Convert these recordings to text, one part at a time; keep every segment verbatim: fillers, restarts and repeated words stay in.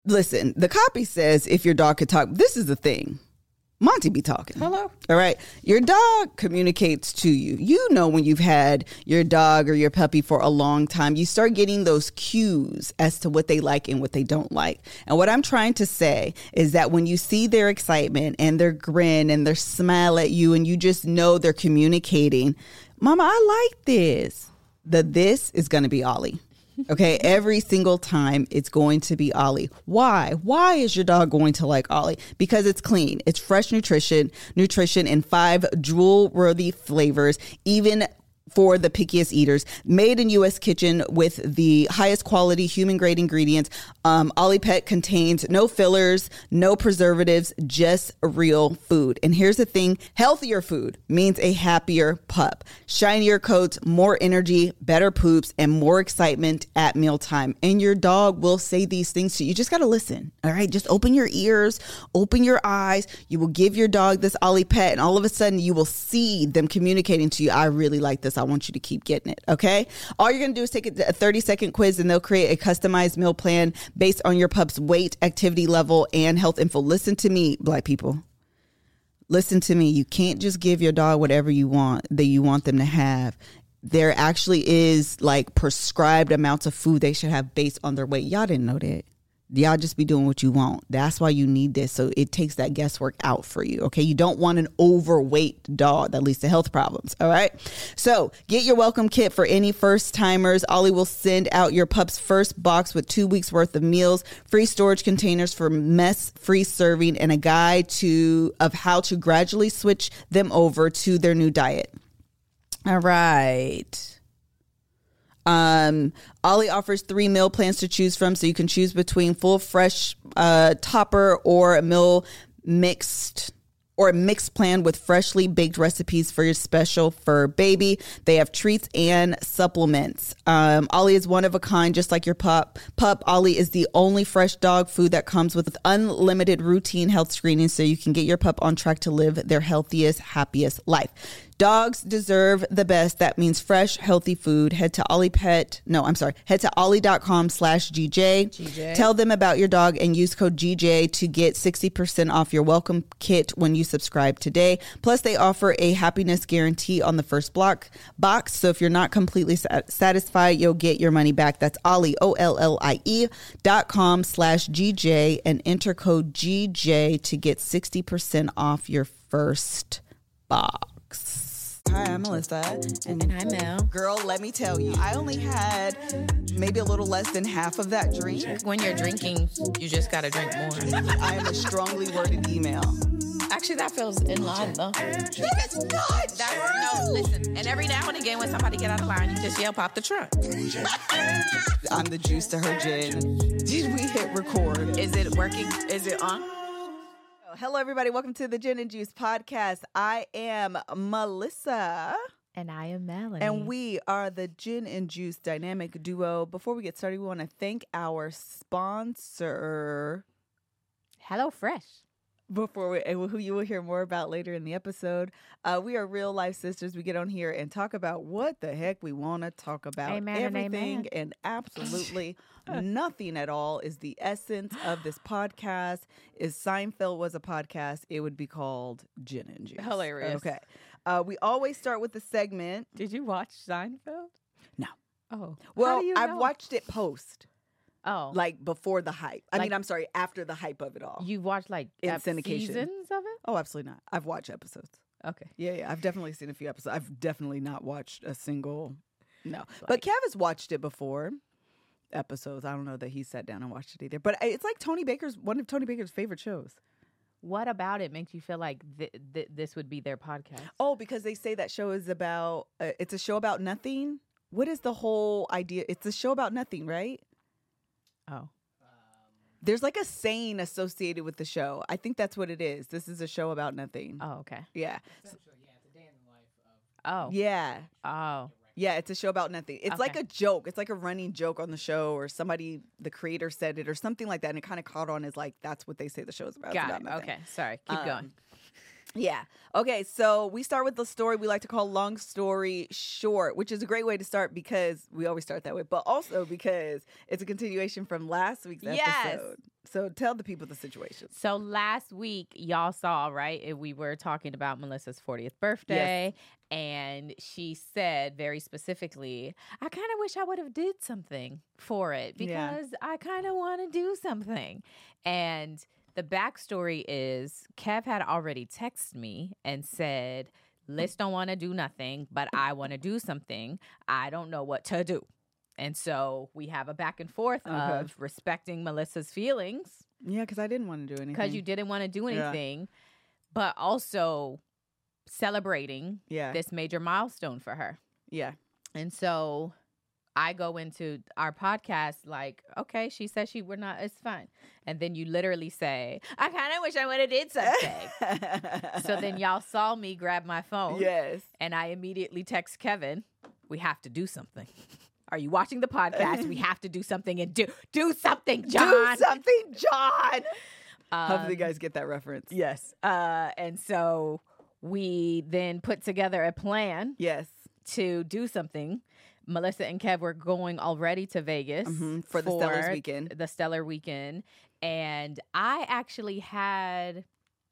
Listen, the copy says if your dog could talk, this is the thing. Monty be talking. Hello. All right. Your dog communicates to you. You know when you've had your dog or your puppy for a long time, you start getting those cues as to what they like and what they don't like. And what I'm trying to say is that when you see their excitement and their grin and their smile at you and you just know they're communicating, Mama, I like this. The this is going to be Ollie. Okay, every single time it's going to be Ollie. Why? Why is your dog going to like Ollie? Because it's clean. It's fresh nutrition, nutrition in five drool-worthy flavors, even for the pickiest eaters. Made in U S kitchen with the highest quality human-grade ingredients. Um, Ollie Pet contains no fillers, no preservatives, just real food. And here's the thing, healthier food means a happier pup. Shinier coats, more energy, better poops, and more excitement at mealtime. And your dog will say these things to you. You just got to listen, all right? Just open your ears, open your eyes. You will give your dog this Ollie Pet, and all of a sudden you will see them communicating to you, I really like this. I want you to keep getting it, okay? All you're going to do is take a thirty-second quiz, and they'll create a customized meal plan based on your pup's weight, activity level, and health info. Listen to me, Black people. Listen to me. You can't just give your dog whatever you want, that you want them to have. There actually is like prescribed amounts of food they should have based on their weight. Y'all didn't know that. Y'all just be doing what you want. That's why you need this. So it takes that guesswork out for you. Okay. You don't want an overweight dog that leads to health problems. All right. So get your welcome kit for any first timers. Ollie will send out your pup's first box with two weeks worth of meals, free storage containers for mess free serving, and a guide to of how to gradually switch them over to their new diet. All right. Um, Ollie offers three meal plans to choose from, so you can choose between full fresh uh, topper or a meal mixed or a mixed plan with freshly baked recipes for your special fur baby. They have treats and supplements. Um, Ollie is one of a kind, just like your pup. Pup, Ollie is the only fresh dog food that comes with unlimited routine health screening, so you can get your pup on track to live their healthiest, happiest life. Dogs deserve the best. That means fresh, healthy food. Head to Ollie Pet. No, I'm sorry. Head to ollie.com slash GJ. GJ. Tell them about your dog and use code G J to get sixty percent off your welcome kit when you subscribe today. Plus, they offer a happiness guarantee on the first block box. So if you're not completely sat- satisfied, you'll get your money back. That's Ollie, O L L I E dot com slash G J and enter code G J to get sixty percent off your first box. Hi, I'm Melissa. And, and I'm Mel. Girl, let me tell you, I only had maybe a little less than half of that drink. When you're drinking, you just got to drink more. I am a strongly worded email. Actually, that feels in line, though. It's not That's, no, listen. And every now and again, when somebody get out of line, you just yell, pop the trunk. I'm the juice to her gin. Did we hit record? Is it working? Is it on? Hello, everybody. Welcome to the Gin and Juice podcast. I am Melissa. And I am Melanie. And we are the Gin and Juice dynamic duo. Before we get started, we want to thank our sponsor, HelloFresh. Before we, who you will hear more about later in the episode. Uh, we are real life sisters. We get on here and talk about what the heck we want to talk about. Amen Everything and, and absolutely nothing at all is the essence of this podcast. If Seinfeld was a podcast, it would be called Gin and Juice. Hilarious. Okay. Uh, we always start with the segment. Did you watch Seinfeld? No. Oh. Well, you I've know? watched it post. Oh. Like before the hype. I Like- mean, I'm sorry, after the hype of it all. You watched like In ep- syndication. seasons of it? Oh, absolutely not. I've watched episodes. Okay. Yeah, yeah. I've definitely seen a few episodes. I've definitely not watched a single. No. But Like- Kev has watched it before. Episodes. I don't know that he sat down and watched it either. But it's like Tony Baker's, one of Tony Baker's favorite shows. What about it makes you feel like th- th- this would be their podcast? Oh, because they say that show is about, uh, it's a show about nothing. What is the whole idea? It's a show about nothing, right? Oh. There's like a saying associated with the show. I think that's what it is. This is a show about nothing. Oh, okay. Yeah. Oh. Yeah. Oh. Yeah, it's a show about nothing. It's like Okay. a joke. It's like a running joke on the show, or somebody, the creator said it or something like that. And it kind of caught on as like, that's what they say the show is about. It's Got about it. nothing. Okay. Sorry. Keep Um, going. Yeah. Okay, so we start with the story we like to call long story short, which is a great way to start because we always start that way, but also because it's a continuation from last week's episode. Yes. So tell the people the situation. So last week, y'all saw, right? We were talking about Melissa's fortieth birthday, yes. And she said very specifically, I kind of wish I would have did something for it because yeah. I kind of want to do something. And the backstory is Kev had already texted me and said, Liz don't want to do nothing, but I want to do something. I don't know what to do. And so we have a back and forth okay. of respecting Melissa's feelings. Yeah, because I didn't want to do anything. Because you didn't want to do anything, yeah. but also celebrating yeah. this major milestone for her. Yeah. And so I go into our podcast like, okay, she said she we're not, it's fine. And then you literally say, I kind of wish I would have did something. So then y'all saw me grab my phone. Yes. And I immediately text Kevin, we have to do something. Are you watching the podcast? We have to do something and do do something, John. Do something, John. Um, Hopefully you guys get that reference. Yes. Uh, and so we then put together a plan. Yes. To do something. Melissa and Kev were going already to Vegas mm-hmm, for the Stellar's weekend. The Stellar weekend. And I actually had...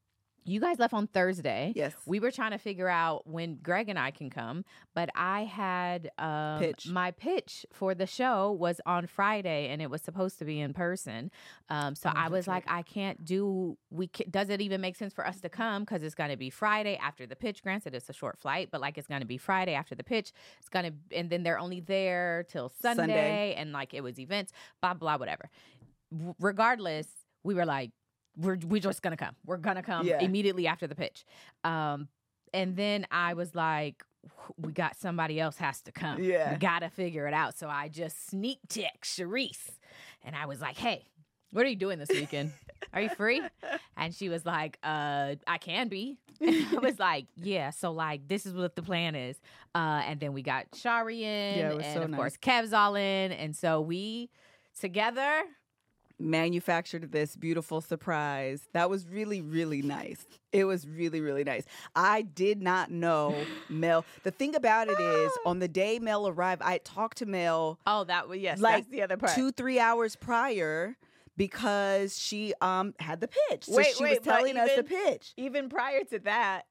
You guys left on Thursday. Yes. We were trying to figure out when Greg and I can come, but I had um, pitch. my pitch for the show was on Friday, and it was supposed to be in person. Um, so oh, I was like, right. I can't do. We can, does it even make sense for us to come because it's going to be Friday after the pitch? Granted, it's a short flight, but like it's going to be Friday after the pitch. It's gonna, and then they're only there till Sunday, Sunday. and like it was events, blah blah whatever. W- regardless, we were like. We're we're just gonna come. We're gonna come yeah. immediately after the pitch. Um, and then I was like, we got somebody else has to come. Yeah. We gotta figure it out. So I just sneak text Sharice. And I was like, hey, what are you doing this weekend? Are you free? And she was like, uh, I can be. And I was like, yeah, so like this is what the plan is. Uh, and then we got Shari in. Yeah, it was and so of nice. course Kev's all in. And so we together manufactured this beautiful surprise. That was really, really nice. It was really, really nice. I did not know Mel. The thing about it is, on the day Mel arrived, I talked to Mel. Oh, that was, yes, like that's the other part. Two, three hours prior because she um had the pitch. So wait, she wait, was telling even, us the pitch. Even prior to that,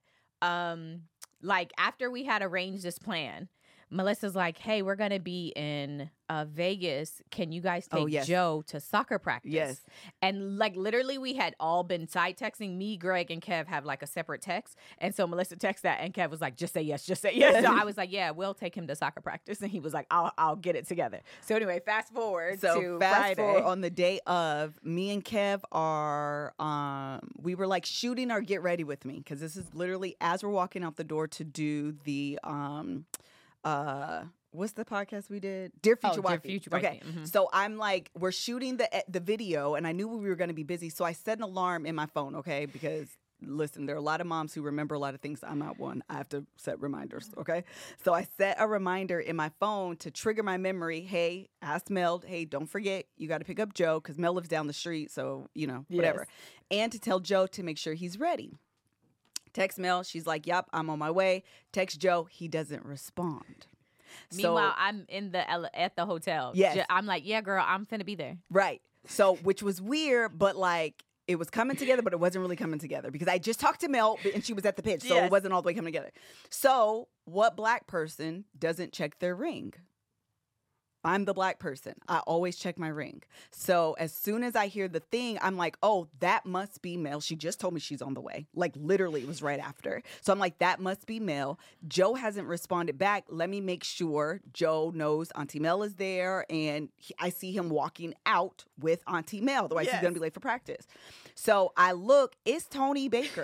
um, like after we had arranged this plan, Melissa's like, hey, we're going to be in uh, Vegas. Can you guys take oh, yes. Joe to soccer practice? Yes. And like literally we had all been side texting. Me, Greg, and Kev have like a separate text. And so Melissa texted that and Kev was like, just say yes, just say yes. So I was like, yeah, we'll take him to soccer practice. And he was like, I'll I'll get it together. So anyway, fast forward so to fast Friday. forward on the day of, me and Kev are, um, we were like shooting our get ready with me because this is literally as we're walking out the door to do the, um, uh, what's the podcast we did? Dear Future oh, Wifey. Dear Future Wifey. Okay. Mm-hmm. So I'm like, we're shooting the the video, and I knew we were going to be busy. So I set an alarm in my phone, okay? Because, listen, there are a lot of moms who remember a lot of things. I'm not one. I have to set reminders, okay? So I set a reminder in my phone to trigger my memory. Hey, ask Mel, hey, don't forget, you got to pick up Joe because Mel lives down the street. So, you know, whatever. Yes. And to tell Joe to make sure he's ready. Text Mel. She's like, yep, I'm on my way. Text Joe. He doesn't respond. Meanwhile, so, I'm in the at the hotel. Yes. I'm like, yeah, girl, I'm finna be there. Right. So, which was weird, but like it was coming together, but it wasn't really coming together because I just talked to Mel and she was at the pitch, so yes. it wasn't all the way coming together. So, what black person doesn't check their ring? I'm the black person. I always check my ring. So as soon as I hear the thing, I'm like, oh, that must be Mel. She just told me she's on the way. Like literally it was right after. So I'm like, that must be Mel. Joe hasn't responded back. Let me make sure Joe knows Auntie Mel is there. And he, I see him walking out with Auntie Mel. Otherwise yes. he's going to be late for practice. So I look, it's Tony Baker.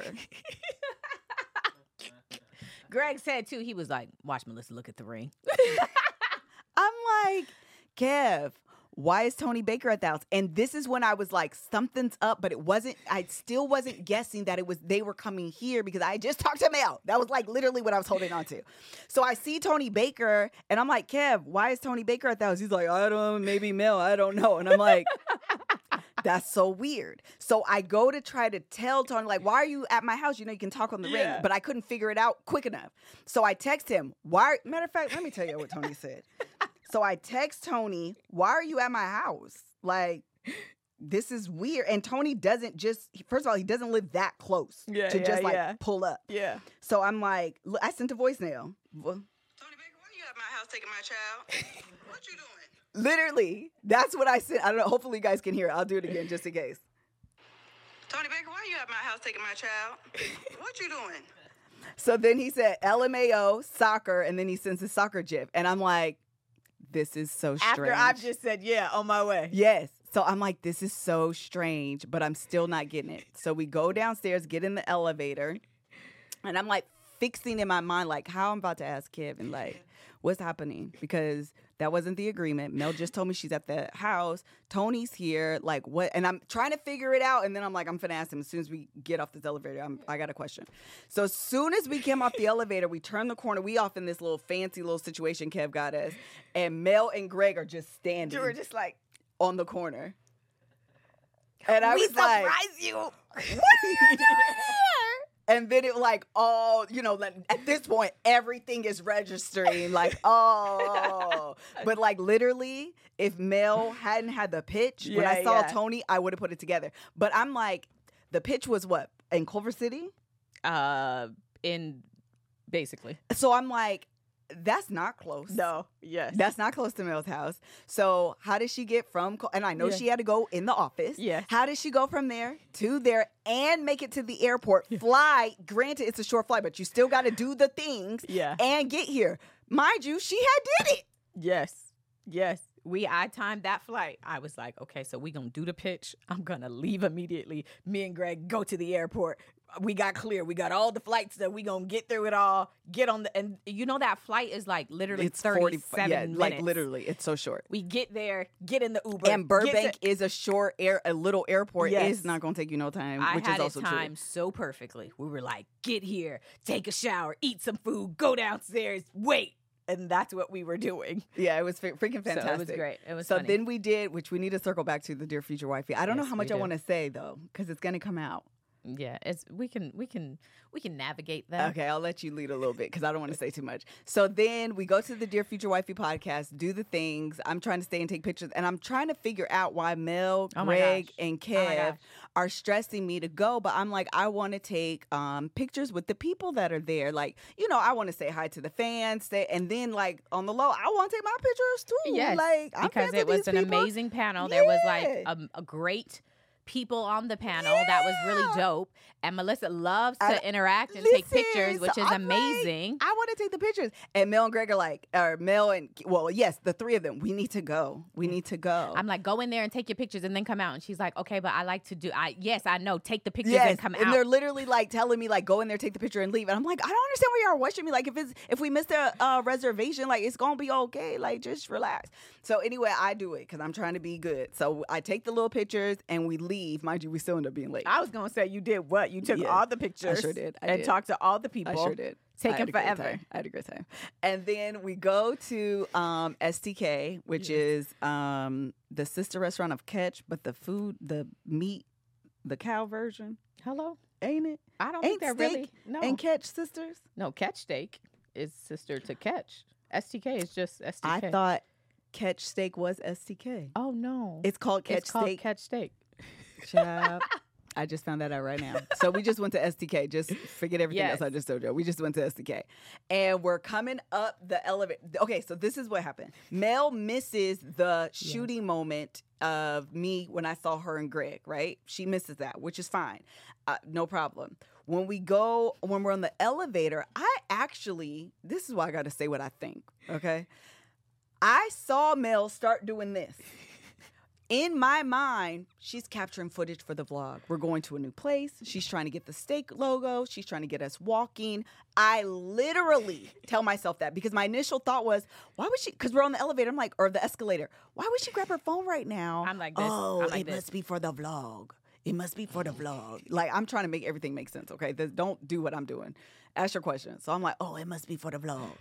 Greg said too, he was like, watch Melissa look at the ring. I'm like, Kev, why is Tony Baker at the house? And this is when I was like, something's up, but it wasn't, I still wasn't guessing that it was, they were coming here because I just talked to Mel. That was like literally what I was holding on to. So I see Tony Baker and I'm like, Kev, why is Tony Baker at the house? He's like, I don't know, maybe Mel, I don't know. And I'm like, That's so weird. So I go to try to tell Tony, like, why are you at my house? You know, you can talk on the Yeah. ring. But I couldn't figure it out quick enough. So I text him, why? Matter of fact, let me tell you what Tony said. So I text Tony, why are you at my house? Like, this is weird. And Tony doesn't just, first of all, he doesn't live that close Yeah, to yeah, just like yeah. pull up. Yeah. So I'm like, look, I sent a voicemail. Well, Tony Baker, why you at my house taking my child? What you doing? literally, that's what I said. I don't know. Hopefully you guys can hear it. I'll do it again just in case. Tony Baker, why you at my house taking my child? What you doing? So then he said L M A O, soccer, and then he sends a soccer gif. And I'm like, this is so strange. After I've just said, yeah, on my way. Yes. So I'm like, this is so strange, but I'm still not getting it. So we go downstairs, get in the elevator, and I'm like fixing in my mind, like, how I'm about to ask Kevin, like, what's happening? Because that wasn't the agreement. Mel just told me she's at the house. Tony's here. Like, what? And I'm trying to figure it out. And then I'm like, I'm finna ask him as soon as we get off this elevator. I'm, I got a question. So as soon as we came off the elevator, we turn the corner. We off in this little fancy little situation Kev got us. And Mel and Greg are just standing You were just like, on the corner. And I we was like, surprise you. what are you doing here? And then it like all, you know, like, at this point, everything is registering like, oh. But like literally, if Mel hadn't had the pitch, when I Yeah, saw yeah. Tony, I would have put it together. But I'm like, the pitch was what? In Culver City? Uh, in basically. So I'm like, that's not close. No, yes. That's not close to Mel's house. So how did she get from, Col- and I know Yeah. she had to go in the office. Yes. How did she go from there to there and make it to the airport? Fly, granted it's a short flight, but you still got to do the things Yeah. and get here. Mind you, she had did it. Yes. Yes. We I timed that flight. I was like, okay, so we gonna do the pitch. I'm gonna leave immediately. Me and Greg go to the airport. We got clear. We got all the flights that we gonna get through it all. Get on the and You know that flight is like literally It's forty, thirty-seven yeah, minutes. like literally, it's so short. we get there. Get in the Uber. And get Burbank to- is a short air, a little airport. Yes. It's not gonna take you no time, I which had is also it true. timed so perfectly. we were like, get here, take a shower, eat some food, go downstairs, wait. And that's what we were doing. Yeah, it was f- freaking fantastic. So it was great. It was So funny. then we did, which we need to circle back to the Dear Future Wifey. I don't know Yes, how we much I do. want to say though, because it's gonna come out. Yeah, it's we can we can we can navigate that. Okay, I'll let you lead a little bit because I don't want to say too much. So then we go to the Dear Future Wifey podcast, do the things. I'm trying to stay and take pictures, and I'm trying to figure out why Mel, Oh my Greg, gosh. and Oh my Kev gosh. are stressing me to go. But I'm like, I want to take um, pictures with the people that are there. Like, you know, I want to say hi to the fans, say, and then like on the low, I want to take my pictures too. Yes, like I'm because fans it of was these an people. amazing panel. There was like Yeah. a, a great people on the panel that was really Yeah. dope. And Melissa loves to I- interact and take Listen, pictures, which so is I'm like, amazing. I want to take the pictures. And Mel and Greg are like, or Mel and, well, yes, the three of them, we need to go. We need to go. I'm like, go in there and take your pictures and then come out. And she's like, okay, but I like to do, I yes, I know, take the pictures yes, and come and out. they're literally like telling me like, go in there, take the picture and leave. And I'm like, I don't understand why y'all are rushing me. Like if it's, if we missed a uh, reservation, like it's going to be okay. Like just relax. So anyway, I do it because I'm trying to be good. So I take the little pictures and we leave. Mind you, we still end up being late. I was gonna say you did what? You took Yeah, all the pictures. sure did. I and did. talked to all the I people. sure did. Take I had it a great forever. time. I had a great time. And then we go to um, S T K, which is um, the sister restaurant of Catch, but the food, the meat, the cow version, Hello? ain't it? I don't Ain't think they're steak really, no. and Catch sisters? no, Catch Steak is sister to Catch. S T K is just S T K. I thought Catch Steak was S T K. Oh, no. It's called Catch It's called Steak. Catch Steak. Child. I just found that out right now. So we just went to S T K. Just forget everything Yes. else I just told you. We just went to S T K. And we're coming up the elevator. Okay, so this is what happened. Mel misses the shooting moment of me when I saw her and Greg, right? She misses that, which is fine. Uh, no problem. When we go, when we're on the elevator, I actually, this is why I got to say what I think, okay? I saw Mel start doing this. In my mind, she's capturing footage for the vlog. We're going to a new place. She's trying to get the steak logo. She's trying to get us walking. I literally tell myself that because my initial thought was, why would she, because we're on the elevator, I'm like, or the escalator, why would she grab her phone right now? I'm like this. Oh, I'm like it this. must be for the vlog. It must be for the vlog. Like, I'm trying to make everything make sense, okay? Th- Don't do what I'm doing. Ask your question. So I'm like, oh, it must be for the vlog.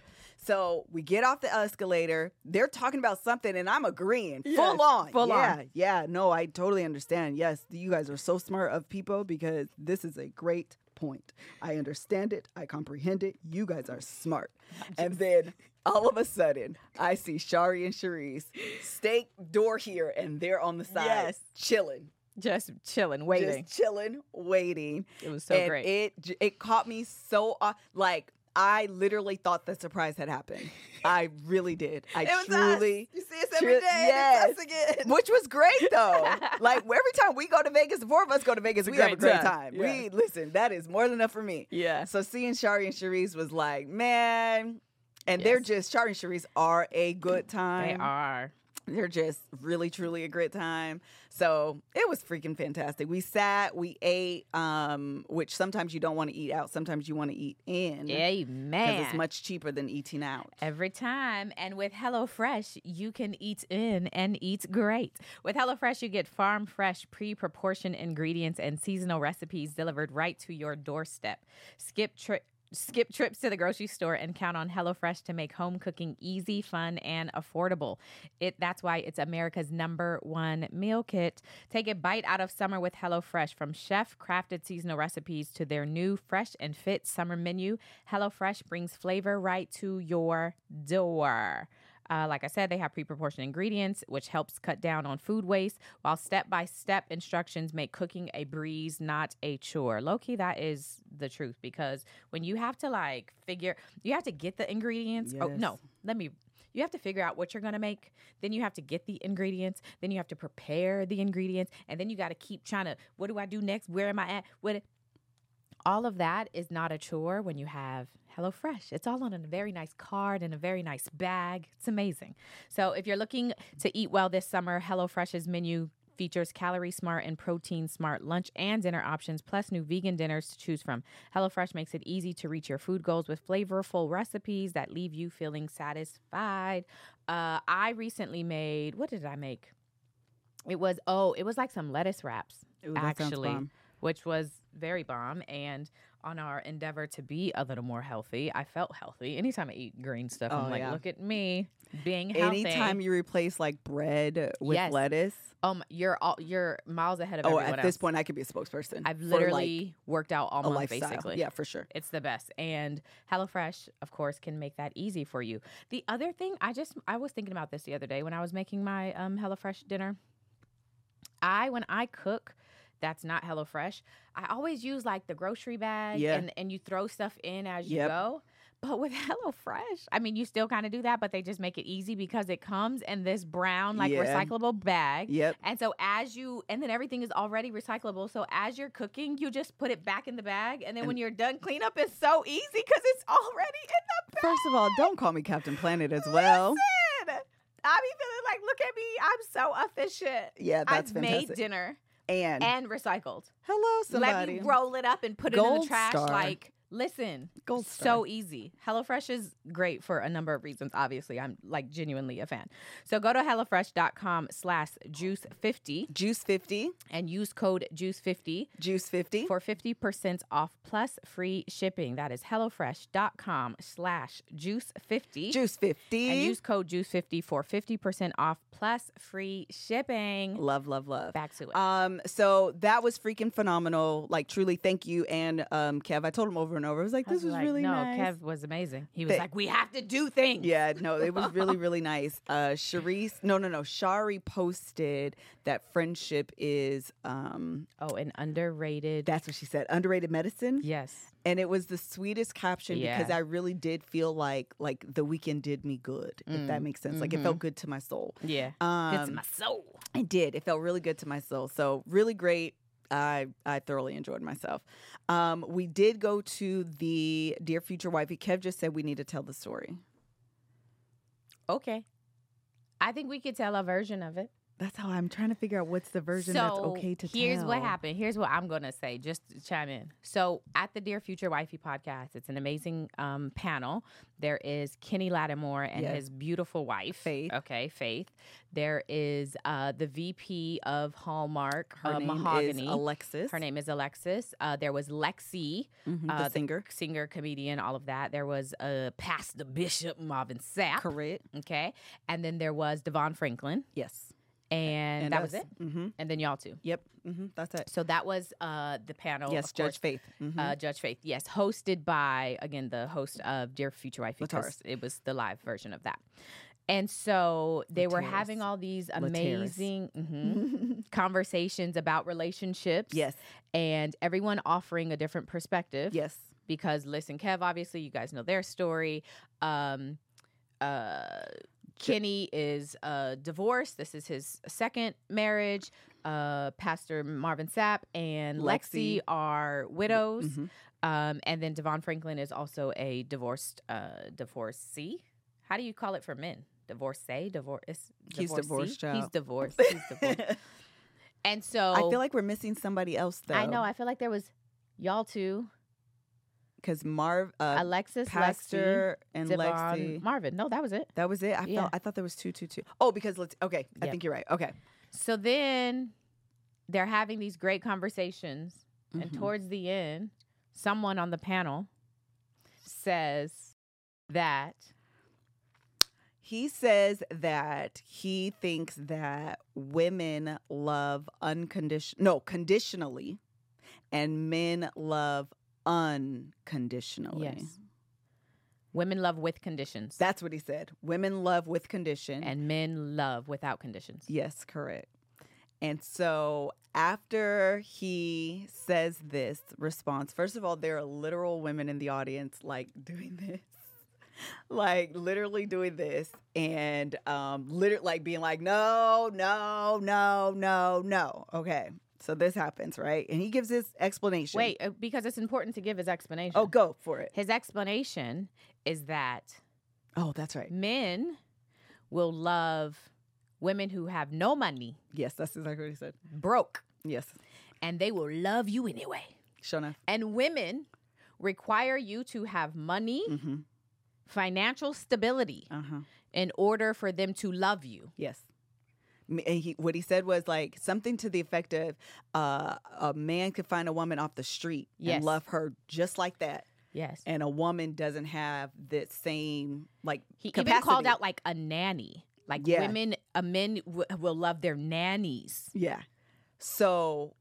So we get off the escalator. They're talking about something, and I'm agreeing. Yes, full on. full yeah, on. Yeah, no, I totally understand. Yes, you guys are so smart of people because this is a great point. I understand it. I comprehend it. You guys are smart. And then all of a sudden, I see Shari and Sharice stake door here, and they're on the side, Yes. chilling. Just chilling, waiting. Just chilling, waiting. It was so and great. It j- it caught me so uh, like I literally thought the surprise had happened. I really did. I It was truly. us. You see us every Tru- day. and yes. It's us again. Which was great though. Like every time we go to Vegas, the four of us go to Vegas, a we have a great great time. time. Yeah. We listen. That is more than enough for me. Yeah. So seeing Shari and Sharice was like, man, and they're Yes. just Shari and Sharice are a good time. They are. They're just really, truly a great time. So it was freaking fantastic. We sat, we ate, um, which sometimes you don't want to eat out. Sometimes you want to eat in. Amen. Because it's much cheaper than eating out. Every time. And with HelloFresh, you can eat in and eat great. With HelloFresh, you get farm fresh, pre-proportioned ingredients and seasonal recipes delivered right to your doorstep. Skip trip. Skip trips to the grocery store and count on HelloFresh to make home cooking easy, fun, and affordable. It That's why it's America's number one meal kit. Take a bite out of summer with HelloFresh. From chef-crafted seasonal recipes to their new fresh and fit summer menu, HelloFresh brings flavor right to your door. Uh, like I said, they have pre-proportioned ingredients, which helps cut down on food waste, while step-by-step instructions make cooking a breeze, not a chore. Low-key, that is the truth, because when you have to, like, figure, you have to get the ingredients. Oh, Yes. no, let me, you have to figure out what you're going to make. Then you have to get the ingredients. Then you have to prepare the ingredients. And then you got to keep trying to, what do I do next? Where am I at? What? All of that is not a chore when you have HelloFresh. It's all on a very nice card and a very nice bag. It's amazing. So if you're looking to eat well this summer, HelloFresh's menu features calorie smart and protein smart lunch and dinner options, plus new vegan dinners to choose from. HelloFresh makes it easy to reach your food goals with flavorful recipes that leave you feeling satisfied. Uh, I recently made, what did I make? It was, oh, it was like some lettuce wraps, Ooh, that sounds actually, bomb. which was very bomb. And on our endeavor to be a little more healthy, I felt healthy. Anytime I eat green stuff, Oh, I'm like, yeah. look at me being healthy. Anytime you replace like bread with Yes. lettuce. um, you're all, you're miles ahead of Oh, everyone at this else. point, I could be a spokesperson. I've for, literally worked out all like, a month, lifestyle. basically. Yeah, for sure. It's the best. And HelloFresh, of course, can make that easy for you. The other thing, I just, I was thinking about this the other day when I was making my um, HelloFresh dinner. I, when I cook, that's not HelloFresh, I always use like the grocery bag Yeah. and, and you throw stuff in as you Yep. go. But with HelloFresh, I mean, you still kind of do that, but they just make it easy because it comes in this brown, like Yeah. recyclable bag. Yep. And so as you, and then everything is already recyclable. So as you're cooking, you just put it back in the bag. And then when you're done, cleanup is so easy because it's already in the bag. First of all, don't call me Captain Planet as well. Listen, I be feeling like, look at me, I'm so efficient. Yeah, that's I've fantastic. made dinner And, and recycled. hello, somebody. Let me roll it up and put it in Gold the trash. star. Like, listen, Gold so star. easy. HelloFresh is great for a number of reasons. Obviously, I'm like genuinely a fan. So go to HelloFresh.com slash juice fifty Juice fifty. and use code juice fifty Juice fifty. for fifty percent off plus free shipping. That is HelloFresh.com slash juice fifty. Juice fifty. And use code juice fifty for fifty percent off plus free shipping. Love, love, love. Back to it. Um, so that was freaking phenomenal. Like, truly, thank you. And um, Kev, I told him over and over. I was like, I this was like, really no, nice. Kev was amazing. He was Th- like, we have to do things. Yeah, no, it was really, really nice. Uh, Sharice, no, no, no. Shari posted that friendship is, um, Oh, an underrated. that's what she said, underrated medicine. Yes. And it was the sweetest caption because Yeah. I really did feel like like the weekend did me good, if that makes sense. Like it felt good to my soul. Yeah. Um, Good to my soul. It did. It felt really good to my soul. So really great. I I thoroughly enjoyed myself. Um, we did go to the Dear Future Wifey. Kev just said we need to tell the story. Okay. I think we could tell a version of it. That's how I'm trying to figure out what's the version so that's okay to here's tell. what happened. Here's what I'm going to say. Just to chime in. So at the Dear Future Wifey podcast, it's an amazing um, panel. There is Kenny Lattimore and Yes. his beautiful wife. Faith. Okay, Faith. There is uh, the V P of Hallmark, Her uh, name Mahogany. is Alexis. Her name is Alexis. Uh, there was Lexi, Mhm, uh, the singer. singer, comedian, all of that. There was uh, Pastor Bishop Marvin Sapp. Correct. Okay. And then there was Devon Franklin. Yes. And, And that was us. it. Mm-hmm. And then y'all two. Yep. Mm-hmm. That's it. So that was uh, the panel. yes, of Judge course, Faith. Mhm. uh, Judge Faith, yes, hosted by, again, the host of Dear Future Wife. because Lataris. It was the live version of that. And so they were Lataris. having all these Lataris. amazing mhm, conversations about relationships. yes. And everyone offering a different perspective. Yes. Because listen, Kev, obviously, you guys know their story. Um, uh, Kenny is uh, divorced. This is his second marriage. Uh, Pastor Marvin Sapp and Lexi, Lexi. are widows. Mhm. Um, and then Devon Franklin is also a divorced uh, divorcee. How do you call it for men? Divorcee? Divorce? He's divorcee? divorced, child. He's divorced. He's divorced. And so I feel like we're missing somebody else though. I know. I feel like there was y'all two, because Marv, uh, Alexis, Pastor and Lexi, Devon, Lexi. Marvin. No, that was it. That was it. I Yeah. felt. I thought there was two, two, two. Oh, because let's. Okay, I Yep. think you're right. Okay. So then they're having these great conversations. And Mhm. towards the end, someone on the panel says that He says that he thinks that women love unconditional, no, conditionally, and men love unconditionally. yes, women love with conditions That's what he said. Women love with condition. and men love without conditions. Yes, correct. And so after he says this response, first of all, there are literal women in the audience like doing this. Like literally doing this and um literally like being like, no, no, no, no, no. Okay. So this happens, right? And he gives his explanation. Wait, uh, because it's important to give his explanation. Oh, go for it. His explanation is that Oh, that's right. men will love women who have no money, Yes, that's exactly what he said. broke, Yes. and they will love you anyway. Sure enough. And women require you to have money, Mm-hmm. financial stability Uh-huh. in order for them to love you. Yes. M- and He, what he said was like something to the effect of uh, a man could find a woman off the street Yes. and love her just like that. Yes. And a woman doesn't have that same like He capacity. even called out like a nanny. Like Yeah. women, uh, men w- will love their nannies. Yeah. So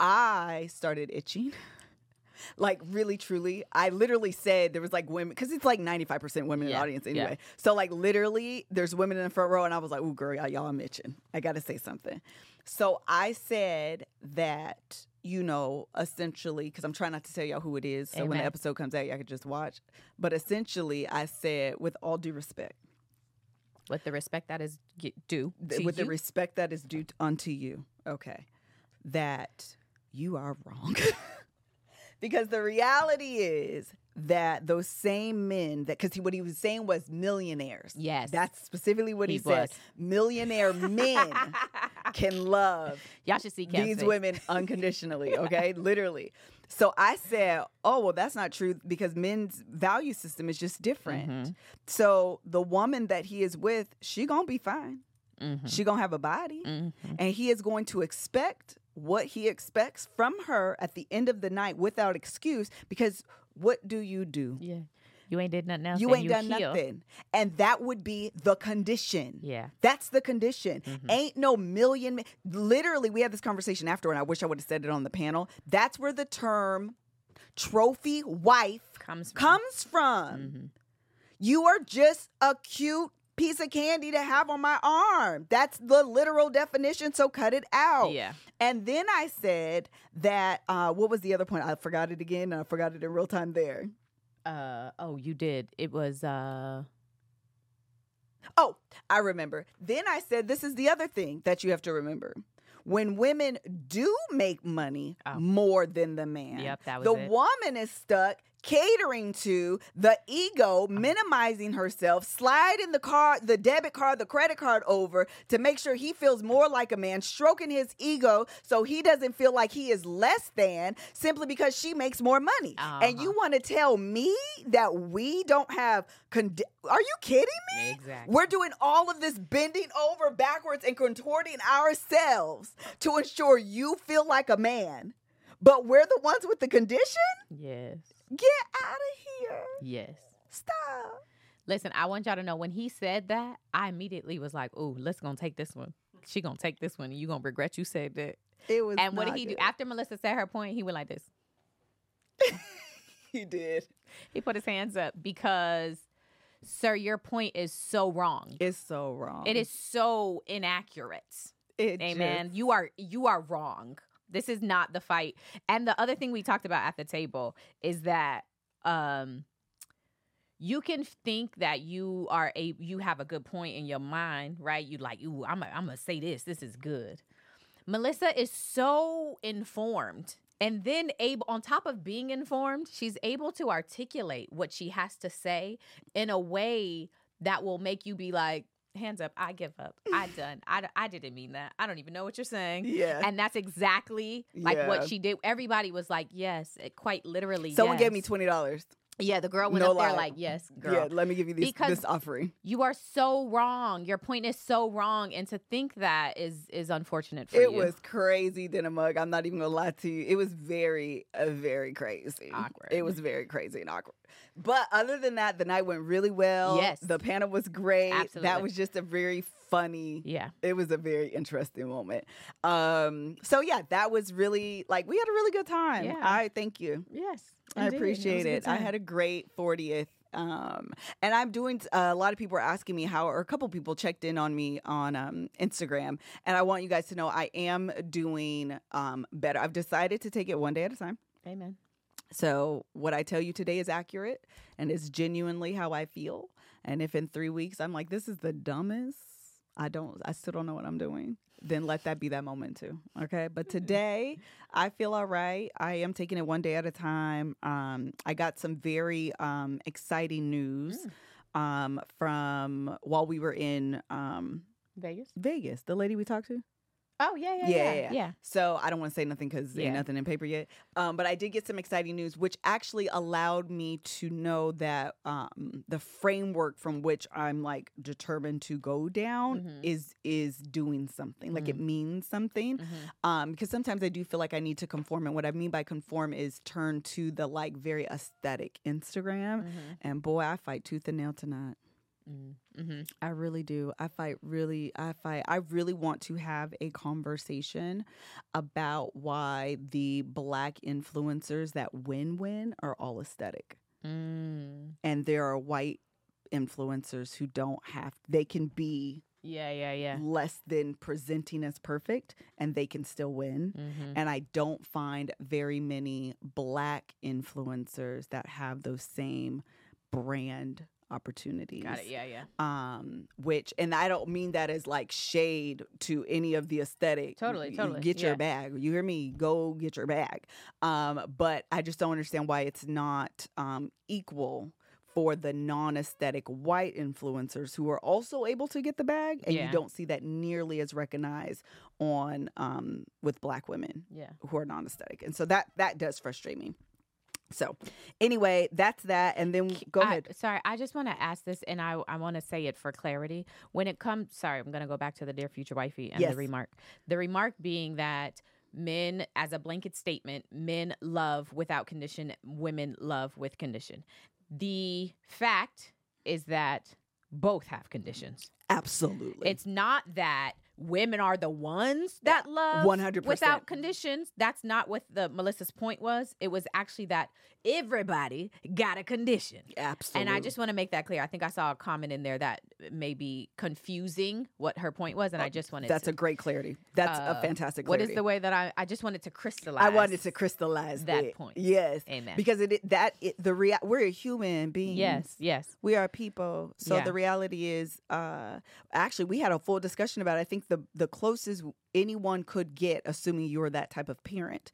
I started itching. Like really, truly, I literally said there was like women because it's like ninety-five percent women in Yeah, the audience yeah. anyway. So like literally, there's women in the front row, and I was like, "Ooh, girl, y'all, y'all I'm itching. I got to say something." So I said that you know, essentially, because I'm trying not to tell y'all who it is, so when the Amen. episode comes out, y'all can just watch. But essentially, I said, with all due respect, With the respect that is g- due th- to with the you. respect that is due t- unto you, okay, that you are wrong. Because the reality is that those same men that because what he was saying was millionaires. Yes. That's specifically what he, He said. was. Millionaire men can love Y'all should see Kev's these face. women unconditionally, okay? Literally. So I said, oh, well, that's not true because men's value system is just different. Mhm. So the woman that he is with, she gonna be fine. Mhm. She gonna have a body. Mhm. And he is going to expect what he expects from her at the end of the night without excuse because what do you do? Yeah. You ain't did nothing else. You and ain't done heal. nothing. And that would be the condition. Yeah. That's the condition. Mhm. Ain't no million. ma- Literally, we had this conversation after, and I wish I would have said it on the panel. That's where the term trophy wife Comes from. comes from. Mhm. You are just a cute piece of candy to have on my arm. That's the literal definition, so cut it out. Yeah. And then I said that, uh, what was the other point? I forgot it again, and I forgot it in real time there. Uh oh, you did. It was uh Oh, I remember. Then I said, this is the other thing that you have to remember. When women do make money Oh. more than the man, Yep, that was the it. woman is stuck catering to the ego, minimizing herself, sliding the card, the debit card, the credit card over to make sure he feels more like a man, stroking his ego so he doesn't feel like he is less than simply because she makes more money. Uh-huh. And you want to tell me that we don't have condi- Are you kidding me? Exactly. We're doing all of this bending over backwards and contorting ourselves to ensure you feel like a man. But we're the ones with the condition? Yes. Get out of here. Yes. Stop. Listen, I want y'all to know when he said that, I immediately was like, "Ooh, let's gonna take this one. She gonna take this one, and you gonna regret you said that." It was And what did not he do good. after Melissa said her point? He went like this. He did. He put his hands up because, sir, your point is so wrong. It's so wrong. It is so inaccurate. It Amen. just- You are you are wrong. This is not the fight. And the other thing we talked about at the table is that um you can think that you are a you have a good point in your mind, right? You like, ooh, I'm a, I'm gonna say this. This is good. Melissa is so informed. And then able, on top of being informed, she's able to articulate what she has to say in a way that will make you be like, hands up, I give up. I done. I, I didn't mean that. I don't even know what you're saying. Yeah. And that's exactly like Yeah. what she did. Everybody was like, yes, it quite literally. Someone yes. gave me twenty dollars. Yeah, the girl went No up there lie. like, yes, girl. Yeah, let me give you this, Because- this offering. You are so wrong. Your point is so wrong. And to think that is is unfortunate for It you. was crazy, Dinner Mug. I'm not even gonna lie to you. It was very, uh, very crazy. Awkward. It was very crazy and awkward. But other than that, the night went really well. Yes. The panel was great. Absolutely. That was just a very funny. Yeah. It was a very interesting moment. Um, so yeah, that was really like we had a really good time. Yeah. I thank you. Yes. I indeed. appreciate was a good it. I time. had a great fortieth. Um, and I'm doing, uh, a lot of people are asking me how, or a couple people checked in on me on um, Instagram. And I want you guys to know I am doing um, better. I've decided to take it one day at a time. Amen. So what I tell you today is accurate and it's genuinely how I feel. And if in three weeks I'm like, this is the dumbest, I don't, I still don't know what I'm doing, then let that be that moment too. Okay. But today I feel all right. I am taking it one day at a time. Um, I got some very um, exciting news um, from while we were in um, Vegas. Vegas, the lady we talked to. Oh yeah, yeah, Yeah, yeah, yeah, yeah. So I don't want to say nothing because Yeah. ain't nothing in paper yet. Um, but I did get some exciting news, which actually allowed me to know that um, the framework from which I'm like determined to go down Mhm. is is doing something. Like it means something. Mhm. Um, because sometimes I do feel like I need to conform, and what I mean by conform is turn to the like very aesthetic Instagram. Mhm. And boy, I fight tooth and nail tonight. Mm-hmm. I really do. I fight really, I fight. I really want to have a conversation about why the black influencers that win win are all aesthetic. Mm. And there are white influencers who don't have, they can be Yeah, yeah, yeah. less than presenting as perfect and they can still win. Mm-hmm. And I don't find very many black influencers that have those same brand opportunities. Got it. Yeah, yeah. Um, which, and I don't mean that as like shade to any of the aesthetic. Totally, Y- totally, Get your yeah. bag. You hear me? Go get your bag. Um, but I just don't understand why it's not um, equal for the non-aesthetic white influencers who are also able to get the bag, and Yeah. you don't see that nearly as recognized on um, with black women Yeah. who are non-aesthetic, and so that that does frustrate me. So, anyway, that's that, and then go I- ahead. Sorry, I just want to ask this, and I I want to say it for clarity. When it comes, sorry, I'm going to go back to the dear future wifey and Yes. the remark. The remark being that men, as a blanket statement, men love without condition, women love with condition. The fact is that both have conditions. Absolutely, It's not that women are the ones that love one hundred percent. without conditions. That's not what the Melissa's point was. It was actually that everybody got a condition. absolutely. And I just want to make that clear. I think I saw a comment in there that may be confusing what her point was, and I just wanted That's to. a great clarity. That's uh, a fantastic What clarity. is the way that I? I just wanted to crystallize. I wanted to crystallize that it. point. Yes, Amen. because it that it, the rea- we're a human being. Yes, yes. We are people. So Yeah. the reality is, uh, actually, we had a full discussion about it. I think the the closest anyone could get, assuming you're that type of parent,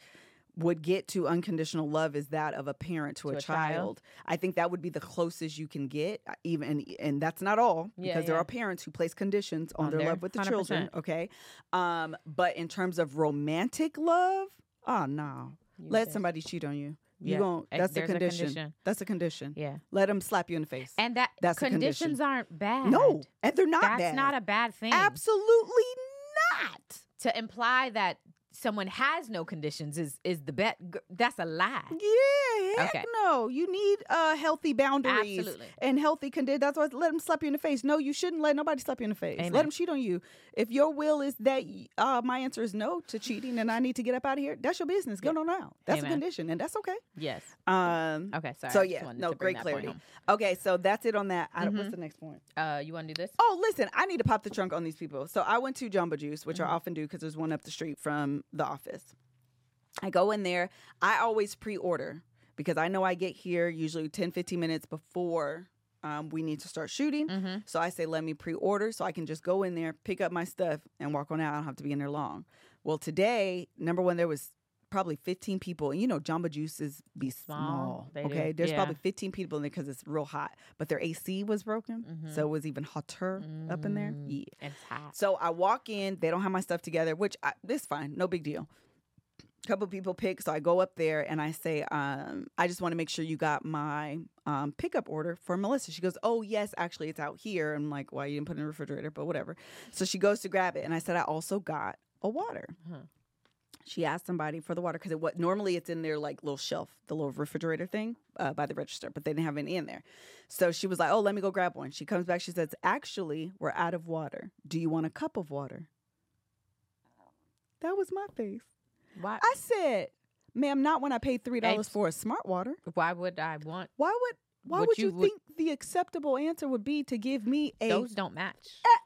would get to unconditional love is that of a parent to, To a, a child. child. I think that would be the closest you can get, uh, even and that's not all, Yeah, because there yeah. are parents who place conditions on, On their their love with the one hundred children. percent. Okay, um, but in terms of romantic love, oh no, You let just- somebody cheat on you. You Yeah. gon' Eh, that's a there's a condition. condition. That's a condition. Yeah. Let them slap you in the face. And that That's a condition. conditions aren't bad. No, and they're not That's bad. not a bad thing. Absolutely not. To imply that someone has no conditions is is the bet. g- That's a lie. Yeah, heck Okay. no. You need uh, healthy boundaries Absolutely. and healthy conditions. That's why let them slap you in the face. No, you shouldn't let nobody slap you in the face. Amen. Let them cheat on you. If your will is that uh, my answer is no to cheating and I need to get up out of here, that's your business. Go on out. That's Amen. a condition, and that's okay. Yes. Um, Okay. Sorry. so I just yeah, wanted no, to bring great that point clarity. Okay, so that's it on that. I don't, Mhm. What's the next point? home. Uh, you want to do this? Oh, listen, I need to pop the trunk on these people. So I went to Jamba Juice, which Mhm. I often do because there's one up the street from the office. I go in there. I always pre-order because I know I get here usually ten, fifteen minutes before um, we need to start shooting. Mm-hmm. So I say, let me pre-order so I can just go in there, pick up my stuff, and walk on out. I don't have to be in there long. Well, today, number one, there was probably fifteen people. And you know, Jamba Juices be Small. small. They do. Okay. There's Yeah. probably fifteen people in there because it's real hot. But their A C was broken. Mhm. So it was even hotter up in there. Mm, Yeah. It's hot. So I walk in, they don't have my stuff together, which I, this fine, no big deal. Couple people pick, so I go up there and I say, um, I just want to make sure you got my um, pickup order for Melissa. She goes, oh yes, actually it's out here. I'm like, why you didn't put it in the refrigerator? But whatever. So she goes to grab it, and I said, I also got a water. Huh. She asked somebody for the water because it, what normally it's in their like little shelf, the little refrigerator thing uh, by the register, but they didn't have any in there. So she was like, oh, let me go grab one. She comes back. She says, actually, we're out of water. Do you want a cup of water? That was my face. Why? I said, ma'am, not when I paid three dollars Ex- for a smart water. Why would I want Why would why What would you you, would- think the acceptable answer would be to give me a those? Don't match.